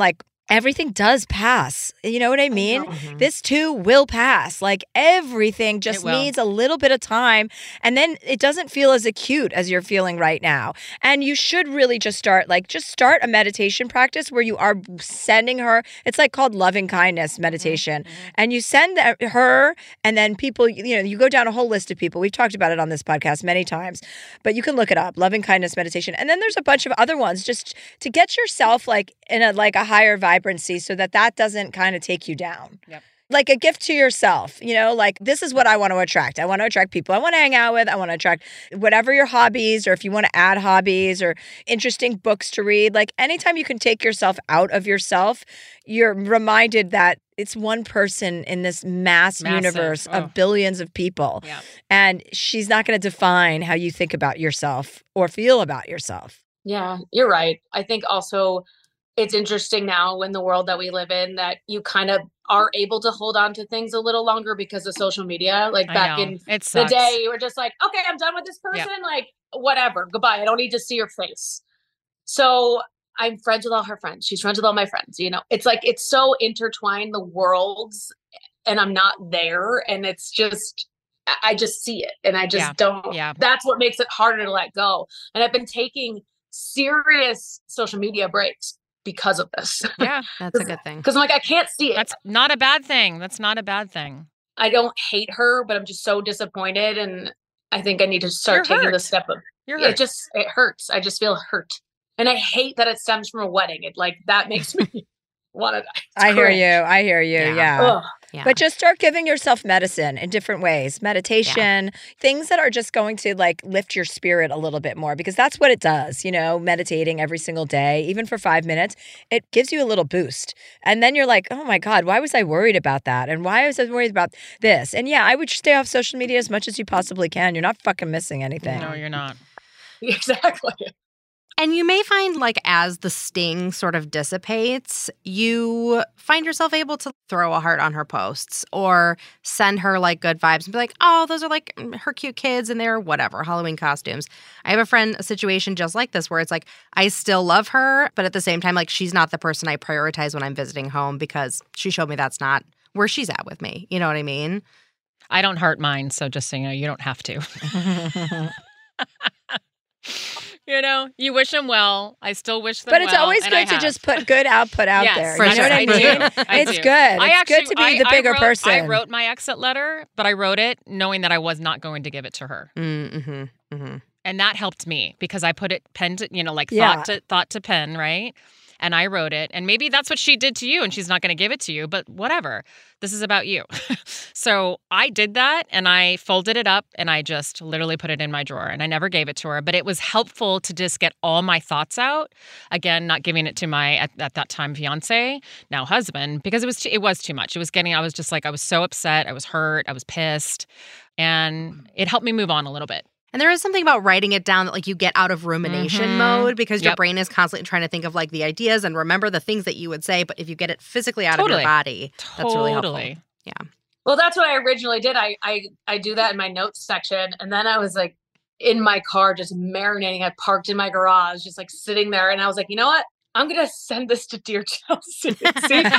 everything does pass. You know what I mean? This too will pass. Like everything just needs a little bit of time. And then it doesn't feel as acute as you're feeling right now. And you should really just start a meditation practice where you are sending her. It's like called loving kindness meditation. And you send her and then people, you go down a whole list of people. We've talked about it on this podcast many times, but you can look it up, loving kindness meditation. And then there's a bunch of other ones just to get yourself in a higher vibrancy so that doesn't kind of take you down. Yep. Like a gift to yourself, this is what I want to attract. I want to attract people I want to hang out with. I want to attract whatever your hobbies, or if you want to add hobbies or interesting books to read. Like anytime you can take yourself out of yourself, you're reminded that it's one person in this massive universe of billions of people. Yeah. And she's not going to define how you think about yourself or feel about yourself. Yeah, you're right. I think also it's interesting now in the world that we live in that you kind of are able to hold on to things a little longer because of social media. Like back in the day, you were just like, okay, I'm done with this person. Yep. Like, whatever, goodbye. I don't need to see your face. So I'm friends with all her friends. She's friends with all my friends. It's like, it's so intertwined, the worlds, and I'm not there. And it's just, I just see it and I just don't. Yeah. That's what makes it harder to let go. And I've been taking serious social media breaks because of this. Yeah, that's a good thing. Because I'm like, I can't see it. That's not a bad thing. That's not a bad thing. I don't hate her, but I'm just so disappointed. And I think I need to start taking the step of it hurts. I just feel hurt. And I hate that it stems from a wedding. That makes me want to die. I hear you. Yeah. Yeah. But just start giving yourself medicine in different ways. Meditation, things that are just going to lift your spirit a little bit more, because that's what it does. Meditating every single day, even for 5 minutes, it gives you a little boost. And then you're like, oh my God, why was I worried about that? And why was I worried about this? And I would stay off social media as much as you possibly can. You're not fucking missing anything. No, you're not. Exactly. And you may find, as the sting sort of dissipates, you find yourself able to throw a heart on her posts or send her, good vibes and be like, oh, those are, her cute kids in their whatever, Halloween costumes. I have a situation just like this where it's I still love her, but at the same time, she's not the person I prioritize when I'm visiting home because she showed me that's not where she's at with me. You know what I mean? I don't heart mine, so just so you know, you don't have to. You wish them well. I still wish them well. But it's always good to just put good output out there. For you know what I mean? It's good. It's good to be the bigger person. I wrote my exit letter, but I wrote it knowing that I was not going to give it to her. Mm-hmm. Mm-hmm. And that helped me because I put it pen to, thought to pen, right? And I wrote it. And maybe that's what she did to you and she's not going to give it to you, but whatever. This is about you. So I did that and I folded it up and I just literally put it in my drawer and I never gave it to her. But it was helpful to just get all my thoughts out. Again, not giving it to my, at that time, fiance, now husband, because it was too much. I was just I was so upset. I was hurt. I was pissed. And it helped me move on a little bit. And there is something about writing it down that you get out of rumination mode because your brain is constantly trying to think of the ideas and remember the things that you would say. But if you get it physically out of your body, that's really helpful. Yeah. Well, that's what I originally did. I do that in my notes section. And then I was in my car just marinating. I parked in my garage, just sitting there. And I was like, you know what? I'm going to send this to Dear Chelsea. See? Yeah.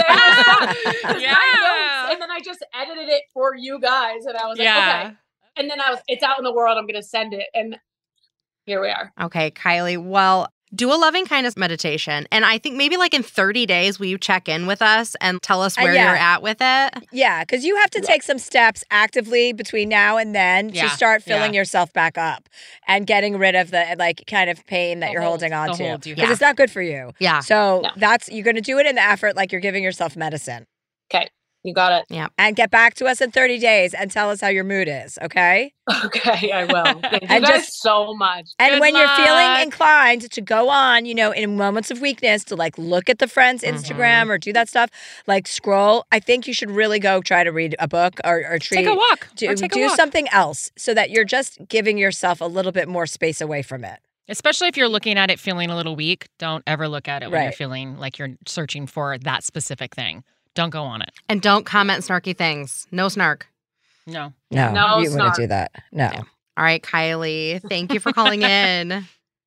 And then I just edited it for you guys. And I was like, okay. And then it's out in the world. I'm going to send it. And here we are. Okay, Kylie. Well, do a loving kindness meditation. And I think maybe in 30 days, will you check in with us and tell us where you're at with it? Yeah, because you have to take some steps actively between now and then to start filling yourself back up and getting rid of the kind of pain that you're holding on to. Because it's not good for you. Yeah. So you're going to do it in the effort you're giving yourself medicine. Okay. You got it. Yeah. And get back to us in 30 days and tell us how your mood is, okay? Okay, I will. Thank you guys so much. And Good when luck. you're feeling inclined to go on, in moments of weakness, to look at the friend's Instagram or do that stuff, scroll, I think you should really go try to read a book or take a walk. Do something else so that you're just giving yourself a little bit more space away from it. Especially if you're looking at it feeling a little weak, don't ever look at it when you're feeling like you're searching for that specific thing. Don't go on it. And don't comment snarky things. No snark. No. No, you wouldn't do that. No. All right, Kylie. Thank you for calling in.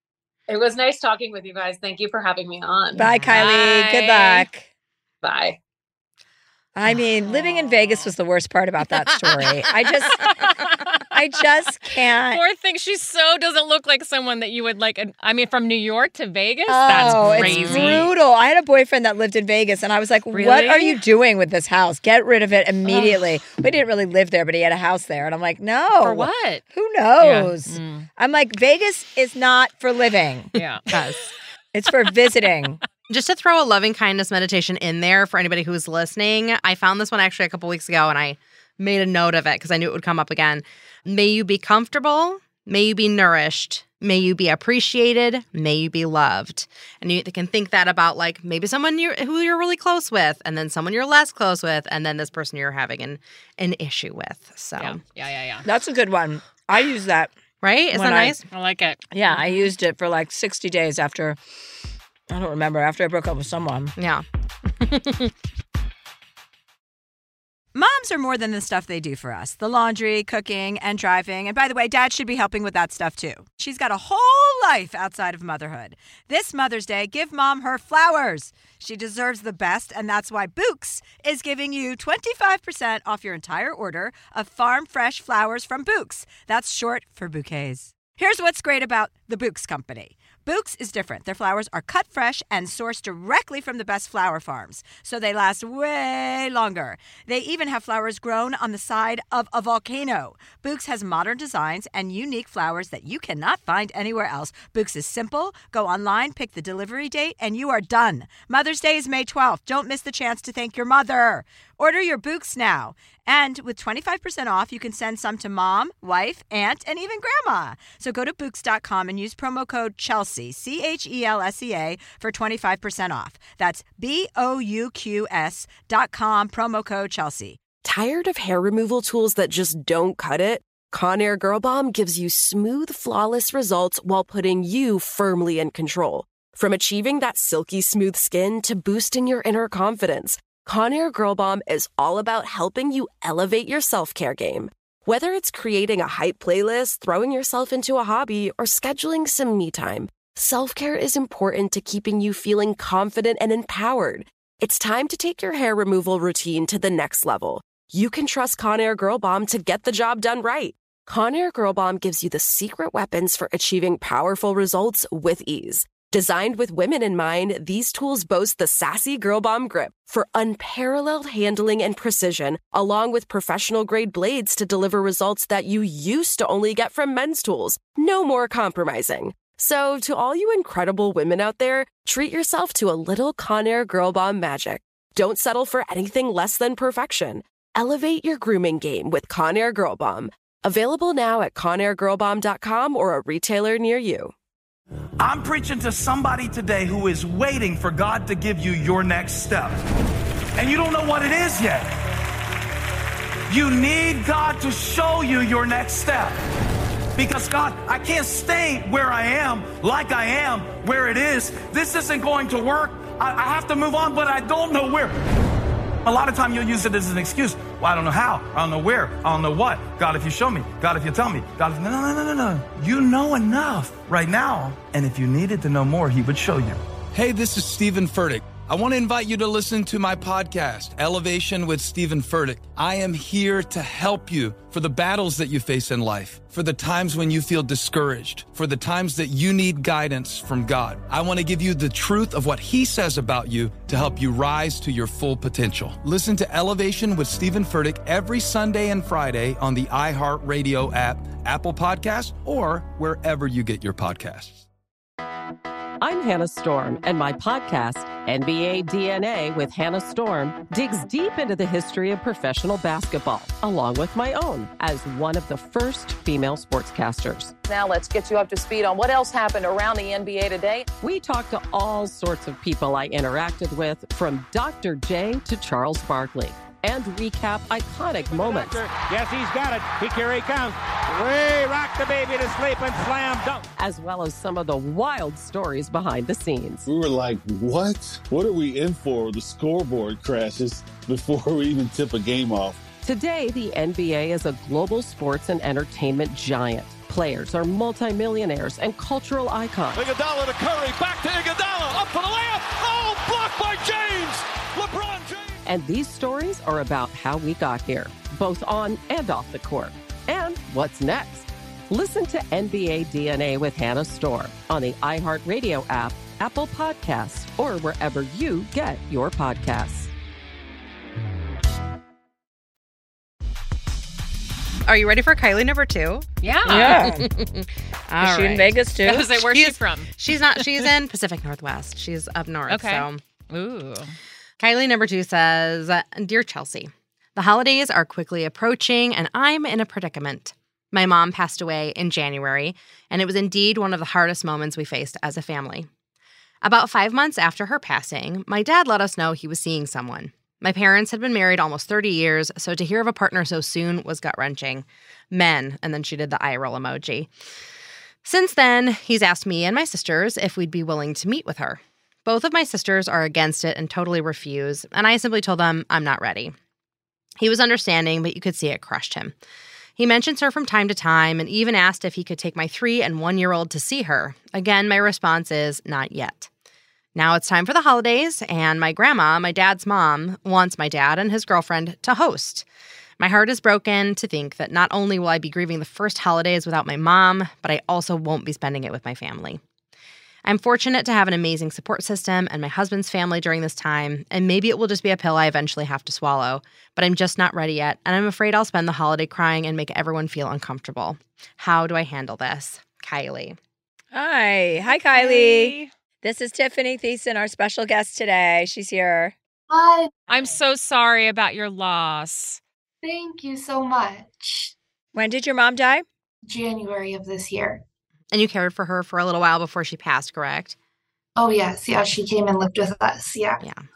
It was nice talking with you guys. Thank you for having me on. Bye, Kylie. Bye. Good luck. Bye. I mean, living in Vegas was the worst part about that story. I just can't. Poor thing. She so doesn't look like someone that you would like. I mean, from New York to Vegas? That's crazy. It's brutal. I had a boyfriend that lived in Vegas, and I was like, Really? what are you doing with this house? Get rid of it immediately. We didn't really live there, but he had a house there. And I'm like, no. For what? Who knows? Yeah. Mm. I'm like, Vegas is not for living. Yeah. It's for visiting. Just to throw a loving kindness meditation in there for anybody who's listening, I found this one actually a couple weeks ago and I made a note of it because I knew it would come up again. May you be comfortable. May you be nourished. May you be appreciated. May you be loved. And you can think that about like maybe someone who you're really close with and then someone you're less close with and then this person you're having an issue with. So Yeah. That's a good one. I use that. Right? Isn't that nice? I like it. Yeah, I used it for like 60 days after, I don't remember, after I broke up with someone. Yeah. Moms are more than the stuff they do for us. The laundry, cooking, and driving. And by the way, Dad should be helping with that stuff too. She's got a whole life outside of motherhood. This Mother's Day, give Mom her flowers. She deserves the best, and that's why Bouqs is giving you 25% off your entire order of farm fresh flowers from Bouqs. That's short for bouquets. Here's what's great about the Bouqs company. Bouqs is different. Their flowers are cut fresh and sourced directly from the best flower farms, so they last way longer. They even have flowers grown on the side of a volcano. Bouqs has modern designs and unique flowers that you cannot find anywhere else. Bouqs is simple. Go online, pick the delivery date, and you are done. Mother's Day is May 12th. Don't miss the chance to thank your mother. Order your Bouqs now. And with 25% off, you can send some to mom, wife, aunt, and even grandma. So go to Bouqs.com and use promo code Chelsea, CHELSEA, for 25% off. That's BOUQS.com, promo code Chelsea. Tired of hair removal tools that just don't cut it? Conair Girl Bomb gives you smooth, flawless results while putting you firmly in control. From achieving that silky smooth skin to boosting your inner confidence, Conair Girl Bomb is all about helping you elevate your self-care game. Whether it's creating a hype playlist, throwing yourself into a hobby, or scheduling some me time, self-care is important to keeping you feeling confident and empowered. It's time to take your hair removal routine to the next level. You can trust Conair Girl Bomb to get the job done right. Conair Girl Bomb gives you the secret weapons for achieving powerful results with ease. Designed with women in mind, these tools boast the sassy Girl Bomb grip for unparalleled handling and precision, along with professional-grade blades to deliver results that you used to only get from men's tools. No more compromising. So, to all you incredible women out there, treat yourself to a little Conair Girl Bomb magic. Don't settle for anything less than perfection. Elevate your grooming game with Conair Girl Bomb. Available now at ConairGirlBomb.com or a retailer near you. I'm preaching to somebody today who is waiting for God to give you your next step. And you don't know what it is yet. You need God to show you your next step. Because God, I can't stay where I am, like I am, where it is. This isn't going to work. I have to move on, but I don't know where. A lot of time you'll use it as an excuse. Well, I don't know how. I don't know where. I don't know what. God, if you show me. God, if you tell me. God, if... No. You know enough right now. And if you needed to know more, he would show you. Hey, this is Stephen Furtick. I want to invite you to listen to my podcast, Elevation with Stephen Furtick. I am here to help you for the battles that you face in life, for the times when you feel discouraged, for the times that you need guidance from God. I want to give you the truth of what he says about you to help you rise to your full potential. Listen to Elevation with Stephen Furtick every Sunday and Friday on the iHeartRadio app, Apple Podcasts, or wherever you get your podcasts. I'm Hannah Storm, and my podcast, NBA DNA with Hannah Storm, digs deep into the history of professional basketball, along with my own, as one of the first female sportscasters. Now let's get you up to speed on what else happened around the NBA today. We talk to all sorts of people I interacted with, from Dr. J to Charles Barkley, and recap iconic moments. Yes, he's got it. Here he comes. Way rock the baby to sleep and slam dunk. As well as some of the wild stories behind the scenes. We were like, what? What are we in for? The scoreboard crashes before we even tip a game off. Today, the NBA is a global sports and entertainment giant. players are multimillionaires and cultural icons. Iguodala to Curry, back to Iguodala, up for the layup. Oh, blocked by James. LeBron James. And these stories are about how we got here, both on and off the court. And what's next? Listen to NBA DNA with Hannah Storm on the iHeartRadio app, Apple Podcasts, or wherever you get your podcasts. Are you ready for Kylie number 2? Yeah. Is she in Vegas too? I was like, where's she from? She's not. She's in Pacific Northwest. She's up north. Okay. So. Ooh. Kylie number 2 says, Dear Chelsea, the holidays are quickly approaching and I'm in a predicament. My mom passed away in January, and it was indeed one of the hardest moments we faced as a family. About 5 months after her passing, my dad let us know he was seeing someone. My parents had been married almost 30 years, so to hear of a partner so soon was gut-wrenching. Men, and then she did the eye roll emoji. Since then, he's asked me and my sisters if we'd be willing to meet with her. Both of my sisters are against it and totally refuse, and I simply told them I'm not ready. He was understanding, but you could see it crushed him. He mentions her from time to time and even asked if he could take my 3- and 1-year-old to see her. Again, my response is not yet. Now it's time for the holidays, and my grandma, my dad's mom, wants my dad and his girlfriend to host. My heart is broken to think that not only will I be grieving the first holidays without my mom, but I also won't be spending it with my family. I'm fortunate to have an amazing support system and my husband's family during this time, and maybe it will just be a pill I eventually have to swallow, but I'm just not ready yet, and I'm afraid I'll spend the holiday crying and make everyone feel uncomfortable. How do I handle this? Kylie. Hi, Kylie. This is Tiffany Thiessen, our special guest today. She's here. Hi. I'm so sorry about your loss. Thank you so much. When did your mom die? January of this year. And you cared for her for a little while before she passed, correct? Oh, yes. Yeah, she came and lived with us. Yeah.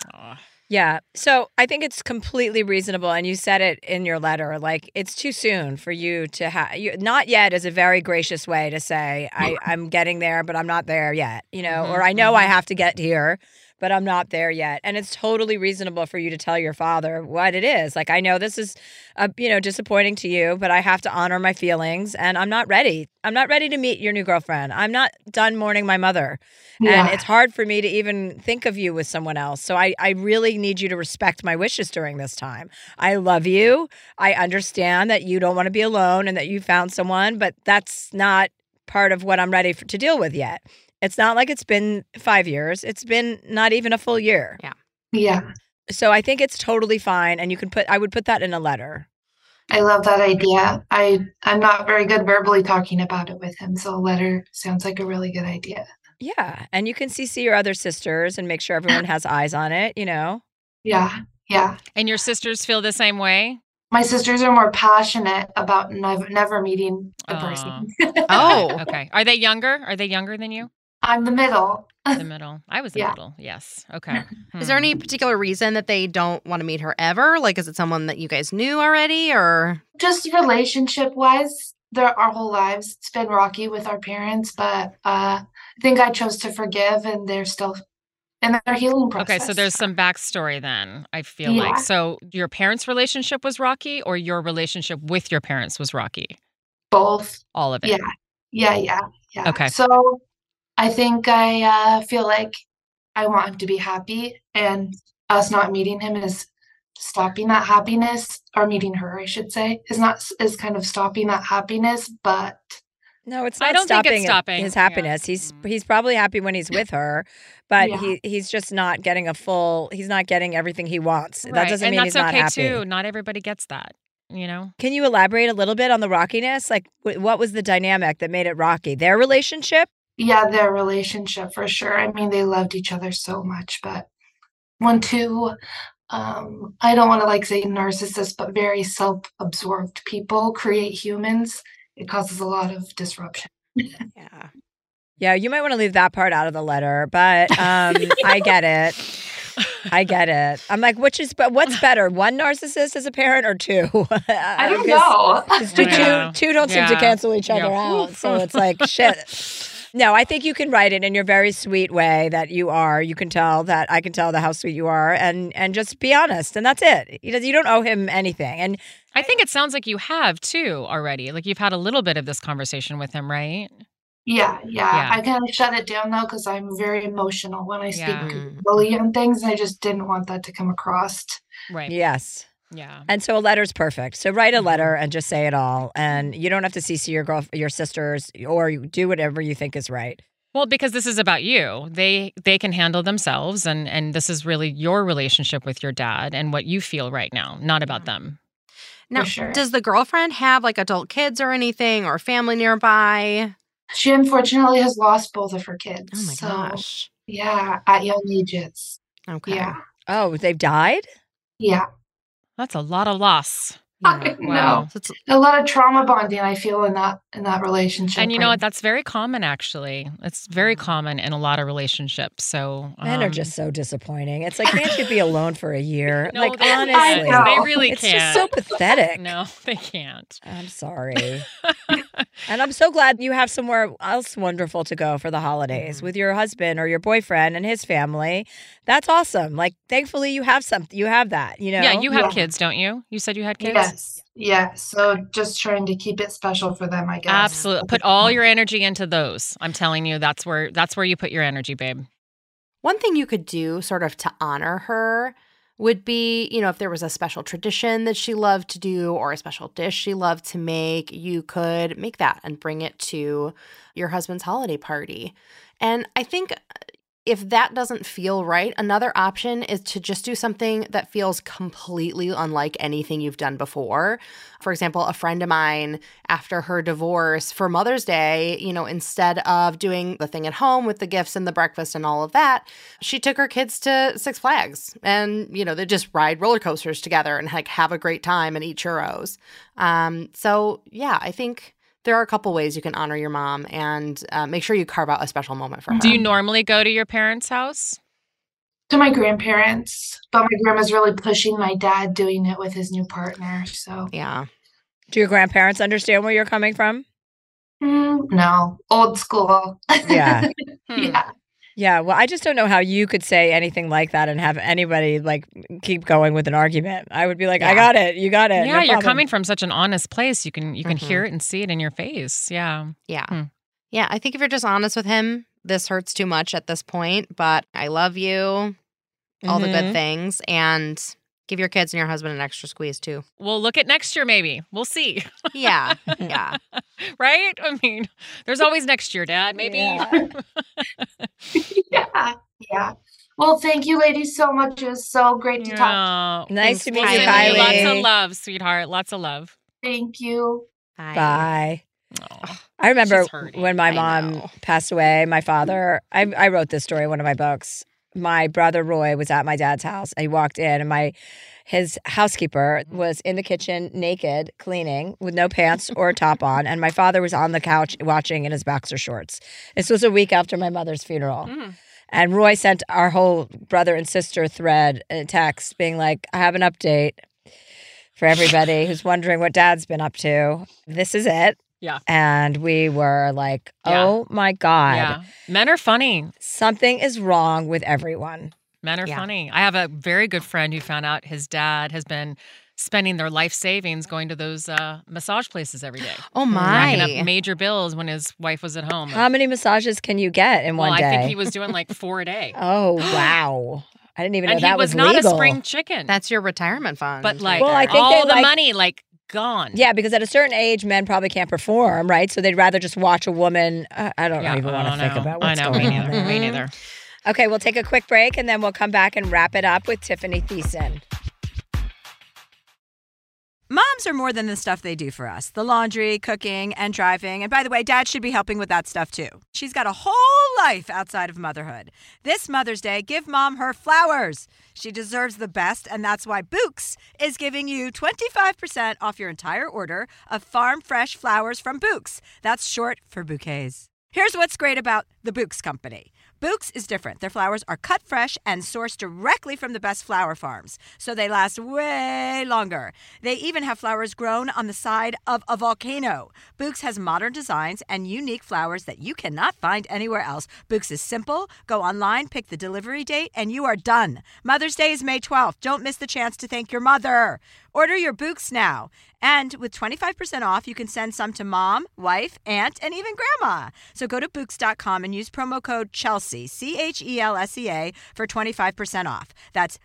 Yeah. So I think it's completely reasonable. And you said it in your letter, like it's too soon for you to have, not yet is a very gracious way to say, I'm getting there, but I'm not there yet, or I know I have to get here, but I'm not there yet. And it's totally reasonable for you to tell your father what it is. Like, I know this is, disappointing to you, but I have to honor my feelings and I'm not ready. I'm not ready to meet your new girlfriend. I'm not done mourning my mother. Yeah. And it's hard for me to even think of you with someone else. So I really need you to respect my wishes during this time. I love you. I understand that you don't want to be alone and that you found someone, but that's not part of what I'm ready to deal with yet. It's not like it's been 5 years. It's been not even a full year. Yeah. Yeah. So I think it's totally fine. And I would put that in a letter. I love that idea. I'm not very good verbally talking about it with him. So a letter sounds like a really good idea. Yeah. And you can CC your other sisters and make sure everyone has eyes on it, Yeah. Yeah. And your sisters feel the same way? My sisters are more passionate about never meeting the person. Oh. Okay. Are they younger? Are they younger than you? I'm the middle. The middle. I was the middle. Yes. Okay. Is there any particular reason that they don't want to meet her ever? Like, is it someone that you guys knew already or? Just relationship-wise, our whole lives, it's been rocky with our parents, but I think I chose to forgive and they're still in their healing process. Okay, so there's some backstory then, I feel like. So your parents' relationship was rocky or your relationship with your parents was rocky? Both. All of it? Yeah. Okay. So I think I feel like I want him to be happy, and us not meeting him is stopping that happiness, or meeting her, I should say, is kind of stopping that happiness, but no, it's not. I don't think it's stopping his happiness. Yeah. He's probably happy when he's with her, but he's just not getting he's not getting everything he wants. Right. That doesn't mean he's not happy. And that's okay too. Not everybody gets that, Can you elaborate a little bit on the rockiness? Like, what was the dynamic that made it rocky? Their relationship? Yeah, their relationship for sure. I mean, they loved each other so much, but I don't want to say narcissists, but very self-absorbed people create humans. It causes a lot of disruption. Yeah, you might want to leave that part out of the letter, but I get it. I'm like, what's better, one narcissist as a parent or two? I don't know. Two don't seem to cancel each other out. So it's like, shit. No, I think you can write it in your very sweet way that you are. You can tell that I can tell how sweet you are, and just be honest, and that's it. You don't owe him anything. And I think it sounds like you have too already. Like you've had a little bit of this conversation with him, right? Yeah. I kind of shut it down though because I'm very emotional when I speak fully on things. I just didn't want that to come across. Right. Yes. Yeah. And so a letter's perfect. So write a letter and just say it all. And you don't have to CC your sisters, or you do whatever you think is right. Well, because this is about you. They can handle themselves, and this is really your relationship with your dad and what you feel right now, not about them. Now, does the girlfriend have like adult kids or anything, or family nearby? She unfortunately has lost both of her kids. Oh my gosh. Yeah, at young ages. Okay. Yeah. Oh, they've died? Yeah. That's a lot of loss. I know. A lot of trauma bonding I feel in that relationship. And you know what? That's very common, actually. It's very common in a lot of relationships. So men are just so disappointing. It's like, can't you be alone for a year? No, like, they honestly, they really it's can't. just so pathetic. No, they can't. I'm sorry. And I'm so glad you have somewhere else wonderful to go for the holidays with your husband or your boyfriend and his family. That's awesome. Like, thankfully, you have something. You have that. You know. Yeah, you have kids, don't you? You said you had kids. Yes. Yeah. So just trying to keep it special for them, I guess. Absolutely. Put all your energy into those. I'm telling you, that's where you put your energy, babe. One thing you could do sort of to honor her would be, if there was a special tradition that she loved to do or a special dish she loved to make, you could make that and bring it to your husband's holiday party. And I think if that doesn't feel right, another option is to just do something that feels completely unlike anything you've done before. For example, a friend of mine, after her divorce for Mother's Day, instead of doing the thing at home with the gifts and the breakfast and all of that, she took her kids to Six Flags and, they just ride roller coasters together and have a great time and eat churros. So yeah, I think there are a couple ways you can honor your mom and make sure you carve out a special moment for her. Do you normally go to your parents' house? To my grandparents, but my grandma's really pushing my dad doing it with his new partner. So yeah. Do your grandparents understand where you're coming from? No, old school. Yeah. Yeah. Yeah, well, I just don't know how you could say anything like that and have anybody keep going with an argument. I would be like, I got it, you got it. Yeah, no you're problem. coming from such an honest place. You can hear it and see it in your face. Yeah. Yeah. Yeah, I think if you're just honest with him, this hurts too much at this point, but I love you, all the good things, and give your kids and your husband an extra squeeze too. We'll look at next year maybe. We'll see. Yeah. Yeah. Right? I mean, there's always next year, Dad, maybe. Yeah. Yeah. Well, thank you, ladies, so much. It was so great to talk. Nice to meet you, Kylie. Kylie. Lots of love, sweetheart. Lots of love. Thank you. Bye. Oh, I remember she's hurting. when my mom passed away, my father, I wrote this story in one of my books. My brother Roy was at my dad's house. And he walked in and his housekeeper was in the kitchen naked, cleaning with no pants or top on. And my father was on the couch watching in his boxer shorts. This was a week after my mother's funeral. And Roy sent our whole brother and sister thread a text being like, I have an update for everybody who's wondering what Dad's been up to. This is it. Yeah. And we were like, oh my God. Yeah. Men are funny. Something is wrong with everyone. Men are funny. I have a very good friend who found out his dad has been spending their life savings going to those massage places every day. Oh, my. Racking up major bills when his wife was at home. How many massages can you get in one day? I think he was doing like 4 a day. Oh, wow. I didn't even know that was legal. And he was not a spring chicken. That's your retirement fund. But I think all the money gone. Yeah, because at a certain age, men probably can't perform, right? So they'd rather just watch a woman. I don't even want to think about what's going on there. Me neither. Okay, we'll take a quick break and then we'll come back and wrap it up with Tiffany Thiessen. Moms are more than the stuff they do for us. The laundry, cooking, and driving. And by the way, Dad should be helping with that stuff too. She's got a whole life outside of motherhood. This Mother's Day, give Mom her flowers. She deserves the best, and that's why Bouqs is giving you 25% off your entire order of farm fresh flowers from Bouqs. That's short for bouquets. Here's what's great about the Bouqs company. Bouqs is different. Their flowers are cut fresh and sourced directly from the best flower farms, so they last way longer. They even have flowers grown on the side of a volcano. Bouqs has modern designs and unique flowers that you cannot find anywhere else. Bouqs is simple. Go online, pick the delivery date, and you are done. Mother's Day is May 12th. Don't miss the chance to thank your mother. Order your Bouqs now. And with 25% off, you can send some to mom, wife, aunt, and even grandma. So go to Bouqs.com and use promo code Chelsea, CHELSEA, for 25% off. That's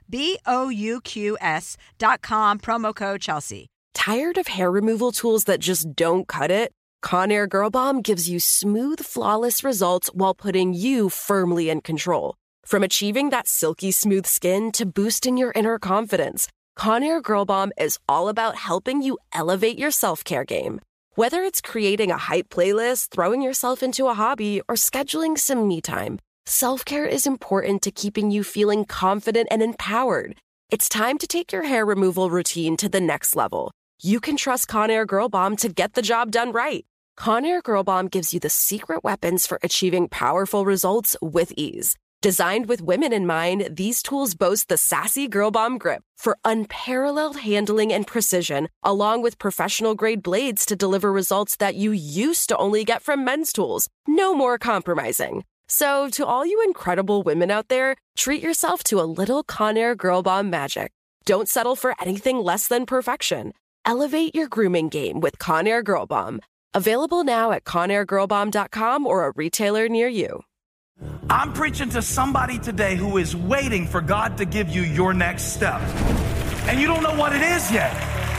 BOUQS.com, promo code Chelsea. Tired of hair removal tools that just don't cut it? Conair Girl Bomb gives you smooth, flawless results while putting you firmly in control. From achieving that silky smooth skin to boosting your inner confidence, Conair Girl Bomb is all about helping you elevate your self-care game. Whether it's creating a hype playlist, throwing yourself into a hobby, or scheduling some me time, self-care is important to keeping you feeling confident and empowered. It's time to take your hair removal routine to the next level. You can trust Conair Girl Bomb to get the job done right. Conair Girl Bomb gives you the secret weapons for achieving powerful results with ease. Designed with women in mind, these tools boast the sassy Girl Bomb grip for unparalleled handling and precision, along with professional-grade blades to deliver results that you used to only get from men's tools. No more compromising. So, to all you incredible women out there, treat yourself to a little Conair Girl Bomb magic. Don't settle for anything less than perfection. Elevate your grooming game with Conair Girl Bomb. Available now at ConairGirlBomb.com or a retailer near you. I'm preaching to somebody today who is waiting for God to give you your next step. And you don't know what it is yet.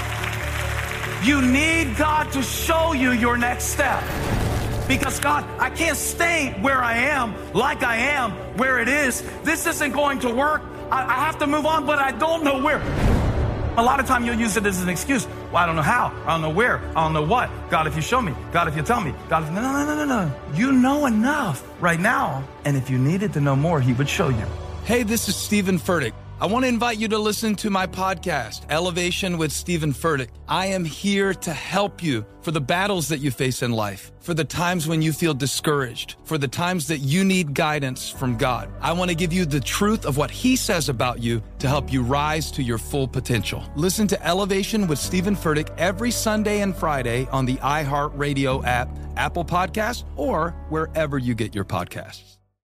You need God to show you your next step. Because God, I can't stay where I am, like I am, where it is. This isn't going to work. I have to move on, but I don't know where. A lot of time you'll use it as an excuse. Well, I don't know how. I don't know where. I don't know what. God, if you show me. God, if you tell me. God, if... No. You know enough right now. And if you needed to know more, he would show you. Hey, this is Stephen Furtick. I want to invite you to listen to my podcast, Elevation with Stephen Furtick. I am here to help you for the battles that you face in life, for the times when you feel discouraged, for the times that you need guidance from God. I want to give you the truth of what he says about you to help you rise to your full potential. Listen to Elevation with Stephen Furtick every Sunday and Friday on the iHeartRadio app, Apple Podcasts, or wherever you get your podcasts.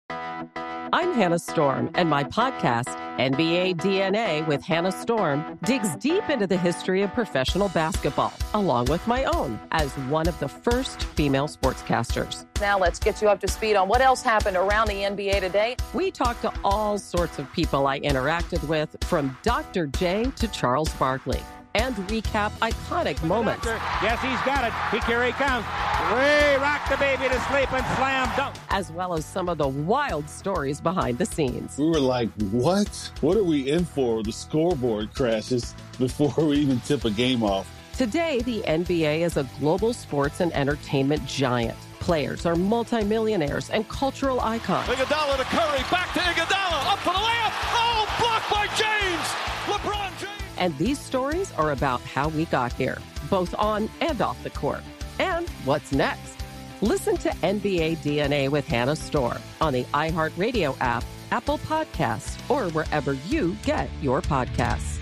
I'm Hannah Storm, and my podcast, NBA DNA with Hannah Storm, digs deep into the history of professional basketball, along with my own, as one of the first female sportscasters. Now let's get you up to speed on what else happened around the NBA today. We talk to all sorts of people I interacted with, from Dr. J to Charles Barkley, and recap iconic moments. Yes, he's got it. Here he comes. Way rock the baby to sleep and slam dunk. As well as some of the wild stories behind the scenes. We were like, what? What are we in for? The scoreboard crashes before we even tip a game off. Today, the NBA is a global sports and entertainment giant. Players are multimillionaires and cultural icons. Iguodala to Curry, back to Iguodala, up for the layup. Oh, blocked by James. LeBron James. And these stories are about how we got here, both on and off the court. And what's next? Listen to NBA DNA with Hannah Storm on the iHeartRadio app, Apple Podcasts, or wherever you get your podcasts.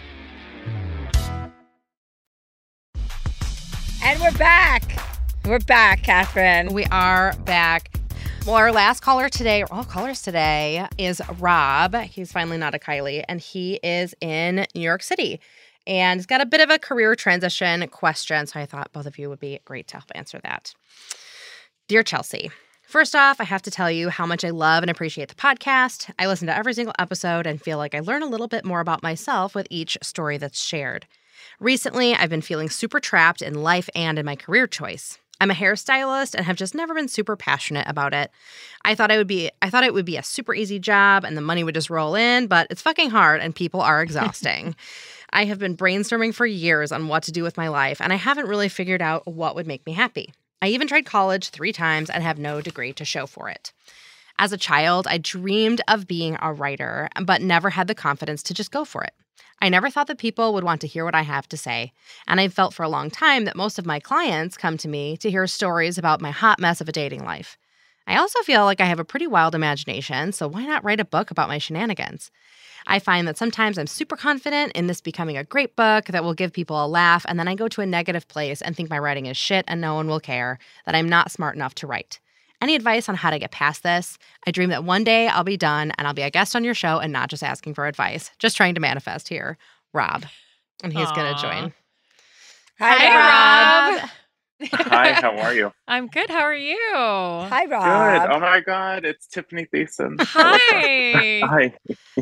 And we're back. We're back, Catherine. We are back. Well, our last caller today, or all callers today, is Rob. He's finally not a Kylie, and he is in New York City. And he's got a bit of a career transition question, so I thought both of you would be great to help answer that. Dear Chelsea, first off, I have to tell you how much I love and appreciate the podcast. I listen to every single episode and feel like I learn a little bit more about myself with each story that's shared. Recently, I've been feeling super trapped in life and in my career choice. I'm a hairstylist and have just never been super passionate about it. I thought it would be a super easy job and the money would just roll in, but it's fucking hard and people are exhausting. I have been brainstorming for years on what to do with my life, and I haven't really figured out what would make me happy. I even tried college 3 times and have no degree to show for it. As a child, I dreamed of being a writer, but never had the confidence to just go for it. I never thought that people would want to hear what I have to say, and I've felt for a long time that most of my clients come to me to hear stories about my hot mess of a dating life. I also feel like I have a pretty wild imagination, so why not write a book about my shenanigans? I find that sometimes I'm super confident in this becoming a great book that will give people a laugh, and then I go to a negative place and think my writing is shit and no one will care, that I'm not smart enough to write. Any advice on how to get past this? I dream that one day I'll be done and I'll be a guest on your show and not just asking for advice. Just trying to manifest here. Rob. And he's going to join. Hi, Rob. Hi, how are you? I'm good. How are you? Hi, Rob. Good. Oh my God, it's Tiffany Thiessen. Hi. Hi.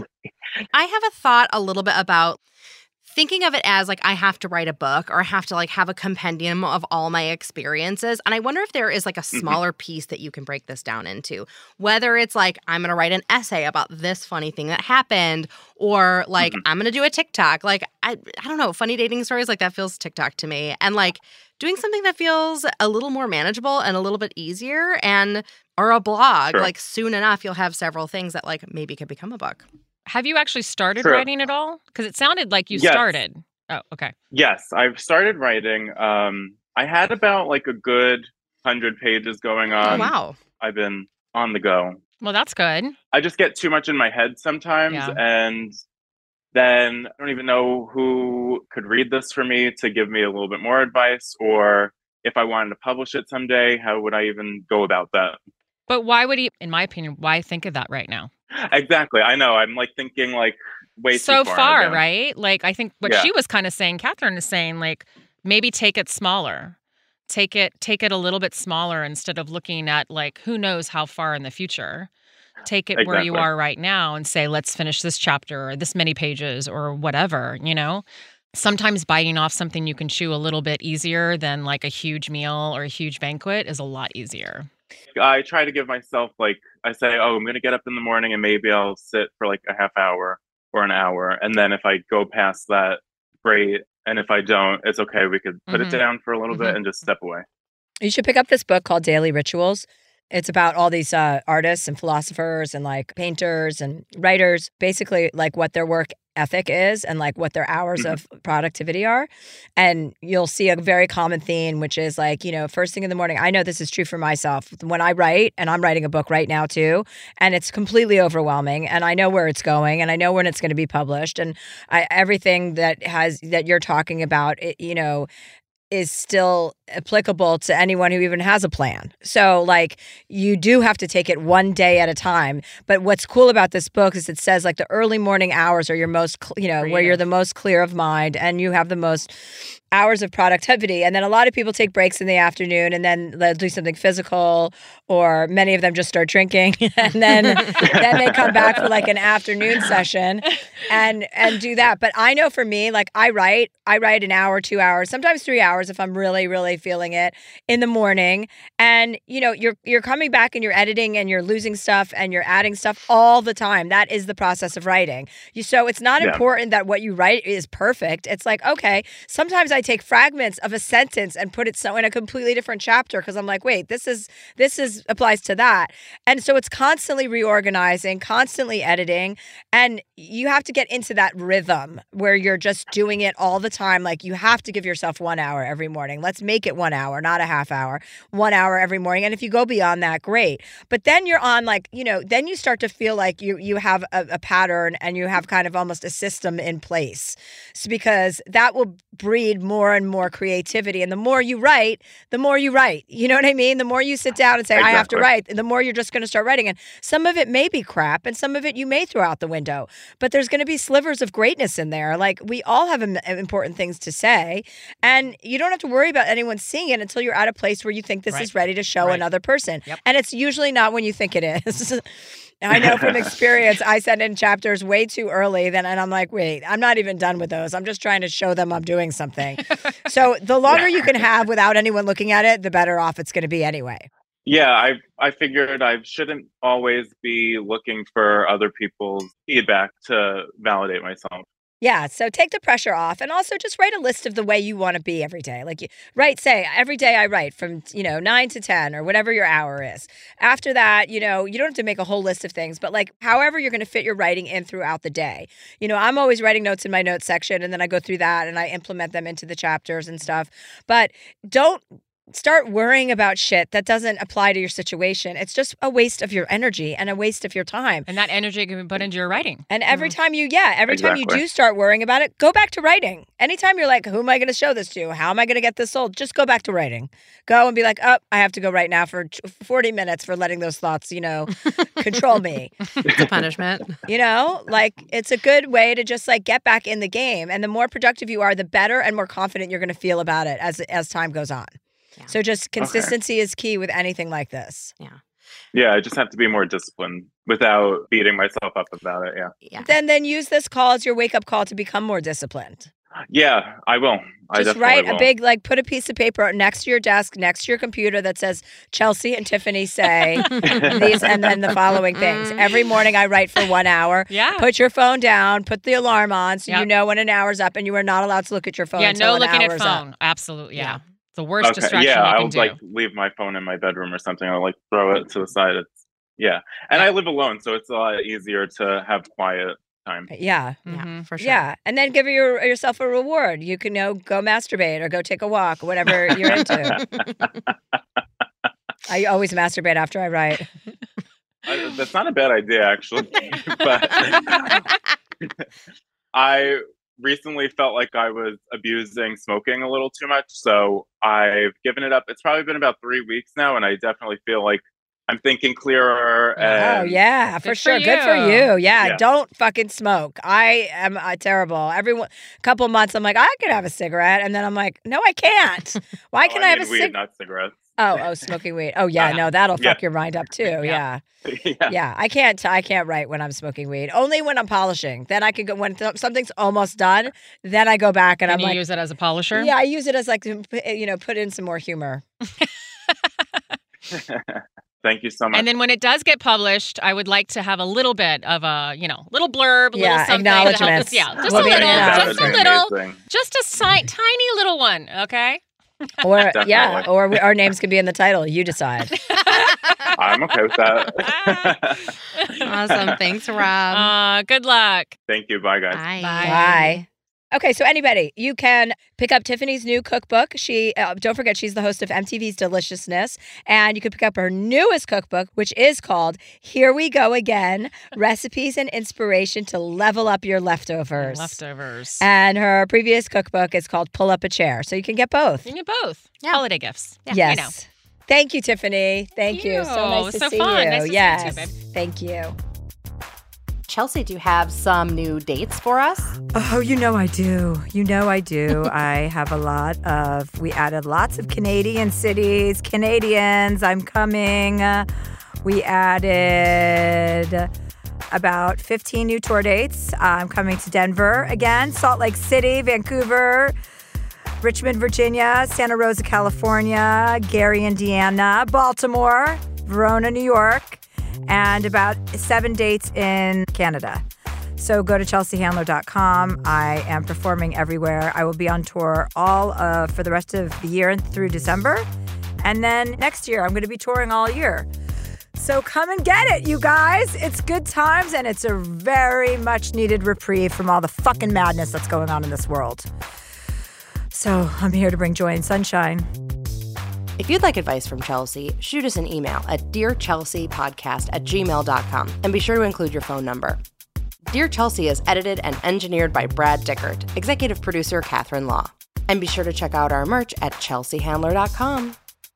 I have a thought a little bit about thinking of it as like I have to write a book or I have to like have a compendium of all my experiences. And I wonder if there is like a smaller piece that you can break this down into. Whether it's like I'm going to write an essay about this funny thing that happened, or like I'm going to do a TikTok. Like I don't know, funny dating stories, like that feels TikTok to me. And like doing something that feels a little more manageable and a little bit easier, and or a blog. Sure. Like soon enough you'll have several things that like maybe could become a book. Have you actually started Sure. writing at all? Because it sounded like you Yes. started. Oh, okay. Yes, I've started writing. I had about like a good 100 pages going Oh, on. wow. I've been on the go. Well, that's good. I just get too much in my head sometimes, Yeah. and then I don't even know who could read this for me to give me a little bit more advice, or if I wanted to publish it someday, how would I even go about that? But why would he, in my opinion, why think of that right now? Exactly. I know. I'm like thinking like way So too far, ahead. right? Like I think what Yeah. she was kind of saying, Catherine is saying, like maybe take it smaller. Take it a little bit smaller instead of looking at like who knows how far in the future. Take it where you Exactly. are right now and say, let's finish this chapter or this many pages or whatever, you know? Sometimes biting off something you can chew a little bit easier than like a huge meal or a huge banquet is a lot easier. I try to give myself like, I say, oh, I'm going to get up in the morning and maybe I'll sit for like a half hour or an hour. And then if I go past that, great. And if I don't, it's okay. We could put it down for a little bit and just step away. You should pick up this book called Daily Rituals. It's about all these artists and philosophers and like painters and writers, basically like what their work ethic is and like what their hours of productivity are. And you'll see a very common theme, which is like, you know, first thing in the morning. I know this is true for myself. When I write, and I'm writing a book right now too, and it's completely overwhelming, and I know where it's going, and I know when it's going to be published, and everything that you're talking about, you know, is still applicable to anyone who even has a plan. So like you do have to take it one day at a time. But what's cool about this book is it says like the early morning hours are your most, where you're the most clear of mind and you have the most hours of productivity. And then a lot of people take breaks in the afternoon and then they'll do something physical, or many of them just start drinking and then they come back for like an afternoon session and do that. But I know for me, like I write an hour, 2 hours, sometimes 3 hours if I'm really, really feeling it in the morning. And you know, you're coming back and you're editing and you're losing stuff and you're adding stuff all the time. That is the process of writing. So it's not important that what you write is perfect. It's like, okay, sometimes I take fragments of a sentence and put it in a completely different chapter because I'm like, wait, this applies to that. And so it's constantly reorganizing, constantly editing, and you have to get into that rhythm where you're just doing it all the time. Like you have to give yourself 1 hour every morning. Let's make it 1 hour, not a half hour, 1 hour every morning. And if you go beyond that, great. But then you're on like, you know, then you start to feel like you have a pattern and you have kind of almost a system in place. So because that will breed more and more creativity. And the more you write, the more you write. You know what I mean? The more you sit down and say, I have to write, the more you're just going to start writing. And some of it may be crap and some of it you may throw out the window. But there's going to be slivers of greatness in there. Like we all have important things to say. And you don't have to worry about anyone seeing it until you're at a place where you think this is ready to show another person. Yep. And it's usually not when you think it is. I know from experience, I send in chapters way too early, and I'm like, wait, I'm not even done with those. I'm just trying to show them I'm doing something. So the longer you can have without anyone looking at it, the better off it's going to be anyway. Yeah, I figured I shouldn't always be looking for other people's feedback to validate myself. Yeah, so take the pressure off and also just write a list of the way you want to be every day. Like say every day I write from, 9 to 10 or whatever your hour is. After that, you don't have to make a whole list of things, but like however you're going to fit your writing in throughout the day. I'm always writing notes in my notes section and then I go through that and I implement them into the chapters and stuff. But don't start worrying about shit that doesn't apply to your situation. It's just a waste of your energy and a waste of your time. And that energy can be put into your writing. And every time you do start worrying about it, go back to writing. Anytime you're like, who am I going to show this to? How am I going to get this sold? Just go back to writing. Go and be like, oh, I have to go right now for 40 minutes for letting those thoughts, control me. It's a punishment. It's a good way to just get back in the game. And the more productive you are, the better and more confident you're going to feel about it as time goes on. Yeah. So just consistency is key with anything like this. Yeah. Yeah, I just have to be more disciplined without beating myself up about it. Yeah. Then use this call as your wake-up call to become more disciplined. Yeah, I will. Just write a big, put a piece of paper next to your desk, next to your computer that says, Chelsea and Tiffany say these and then the following things. Every morning I write for 1 hour. Yeah. Put your phone down, put the alarm on so you know when an hour's up, and you are not allowed to look at your phone until an looking at hour's phone. up. Absolutely, yeah. The worst distraction you I'll can do. leave my phone in my bedroom or something. I'll throw it to the side. And I live alone, so it's a lot easier to have quiet time. Yeah. Yeah, for sure. Yeah, and then give yourself a reward. You can go masturbate or go take a walk, whatever you're into. I always masturbate after I write. That's not a bad idea, actually. But I recently felt like I was abusing smoking a little too much, so I've given it up. It's probably been about 3 weeks now, and I definitely feel like I'm thinking clearer. Oh, yeah, for sure. Good for you. Yeah, don't fucking smoke. I am terrible. Every couple months, I'm like, I could have a cigarette, and then I'm like, no, I can't. Why can I have a cigarette? Not cigarettes. Oh, smoking weed. Oh, yeah, no, that'll fuck your mind up too. Yeah. I can't write when I'm smoking weed. Only when I'm polishing. Then I can go when something's almost done. Then I go back and I'm like, use it as a polisher. Yeah, I use it as put in some more humor. Thank you so much. And then when it does get published, I would like to have a little bit of a, little blurb, a little something. Acknowledgements. Just a tiny little one. Okay. Or our names could be in the title. You decide. I'm okay with that. Awesome. Thanks, Rob. Good luck. Thank you. Bye, guys. Bye. Okay, so anybody, you can pick up Tiffany's new cookbook. She, don't forget, she's the host of MTV's Deliciousness, and you can pick up her newest cookbook, which is called Here We Go Again, Recipes and Inspiration to Level Up Your Leftovers. And her previous cookbook is called Pull Up a Chair, so you can get both. You can get both. Yeah. Holiday gifts. Yeah, yes. Thank you, Tiffany. Thank you. So nice to see fun. you. Nice to see you too, babe. Thank you. Chelsea, do you have some new dates for us? Oh, you know I do. I have we added lots of Canadian cities. Canadians, I'm coming. We added about 15 new tour dates. I'm coming to Denver again, Salt Lake City, Vancouver, Richmond, Virginia, Santa Rosa, California, Gary, Indiana, Baltimore, Verona, New York, and about 7 dates in Canada. So go to chelseahandler.com. I am performing everywhere. I will be on tour all for the rest of the year and through December. And then next year, I'm going to be touring all year. So come and get it, you guys. It's good times, and it's a very much needed reprieve from all the fucking madness that's going on in this world. So I'm here to bring joy and sunshine. If you'd like advice from Chelsea, shoot us an email at dearchelseapodcast@gmail.com and be sure to include your phone number. Dear Chelsea is edited and engineered by Brad Dickert, executive producer Catherine Law. And be sure to check out our merch at chelseahandler.com.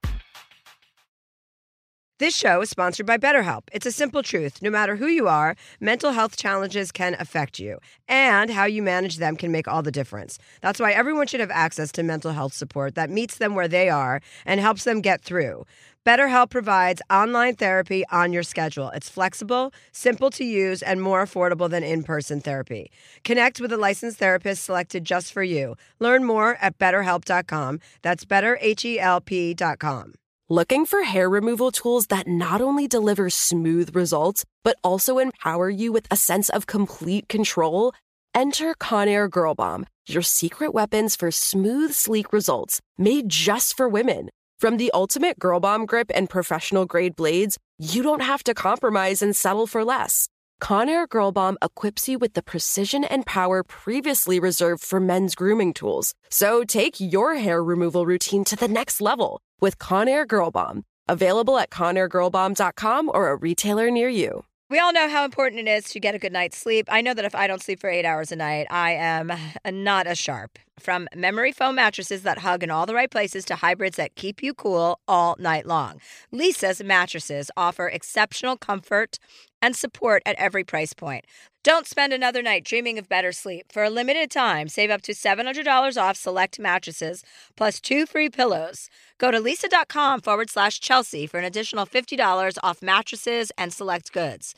This show is sponsored by BetterHelp. It's a simple truth. No matter who you are, mental health challenges can affect you, and how you manage them can make all the difference. That's why everyone should have access to mental health support that meets them where they are and helps them get through. BetterHelp provides online therapy on your schedule. It's flexible, simple to use, and more affordable than in-person therapy. Connect with a licensed therapist selected just for you. Learn more at BetterHelp.com. That's BetterHelp.com. Looking for hair removal tools that not only deliver smooth results, but also empower you with a sense of complete control? Enter Conair Girl Bomb, your secret weapons for smooth, sleek results, made just for women. From the ultimate Girl Bomb grip and professional-grade blades, you don't have to compromise and settle for less. Conair Girl Bomb equips you with the precision and power previously reserved for men's grooming tools. So take your hair removal routine to the next level with Conair Girl Bomb. Available at ConairGirlBomb.com or a retailer near you. We all know how important it is to get a good night's sleep. I know that if I don't sleep for 8 hours a night, I am not a sharp. From memory foam mattresses that hug in all the right places to hybrids that keep you cool all night long, Leesa's mattresses offer exceptional comfort and support at every price point. Don't spend another night dreaming of better sleep. For a limited time, save up to $700 off select mattresses plus 2 free pillows. Go to leesa.com/Chelsea for an additional $50 off mattresses and select goods.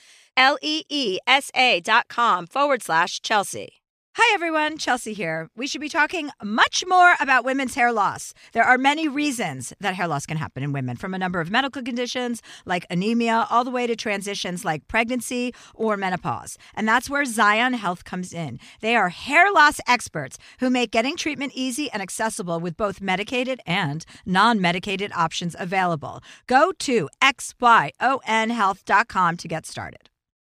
LEESA.com/Chelsea. Hi, everyone. Chelsea here. We should be talking much more about women's hair loss. There are many reasons that hair loss can happen in women, from a number of medical conditions like anemia all the way to transitions like pregnancy or menopause. And that's where Zion Health comes in. They are hair loss experts who make getting treatment easy and accessible with both medicated and non-medicated options available. Go to xyonhealth.com to get started.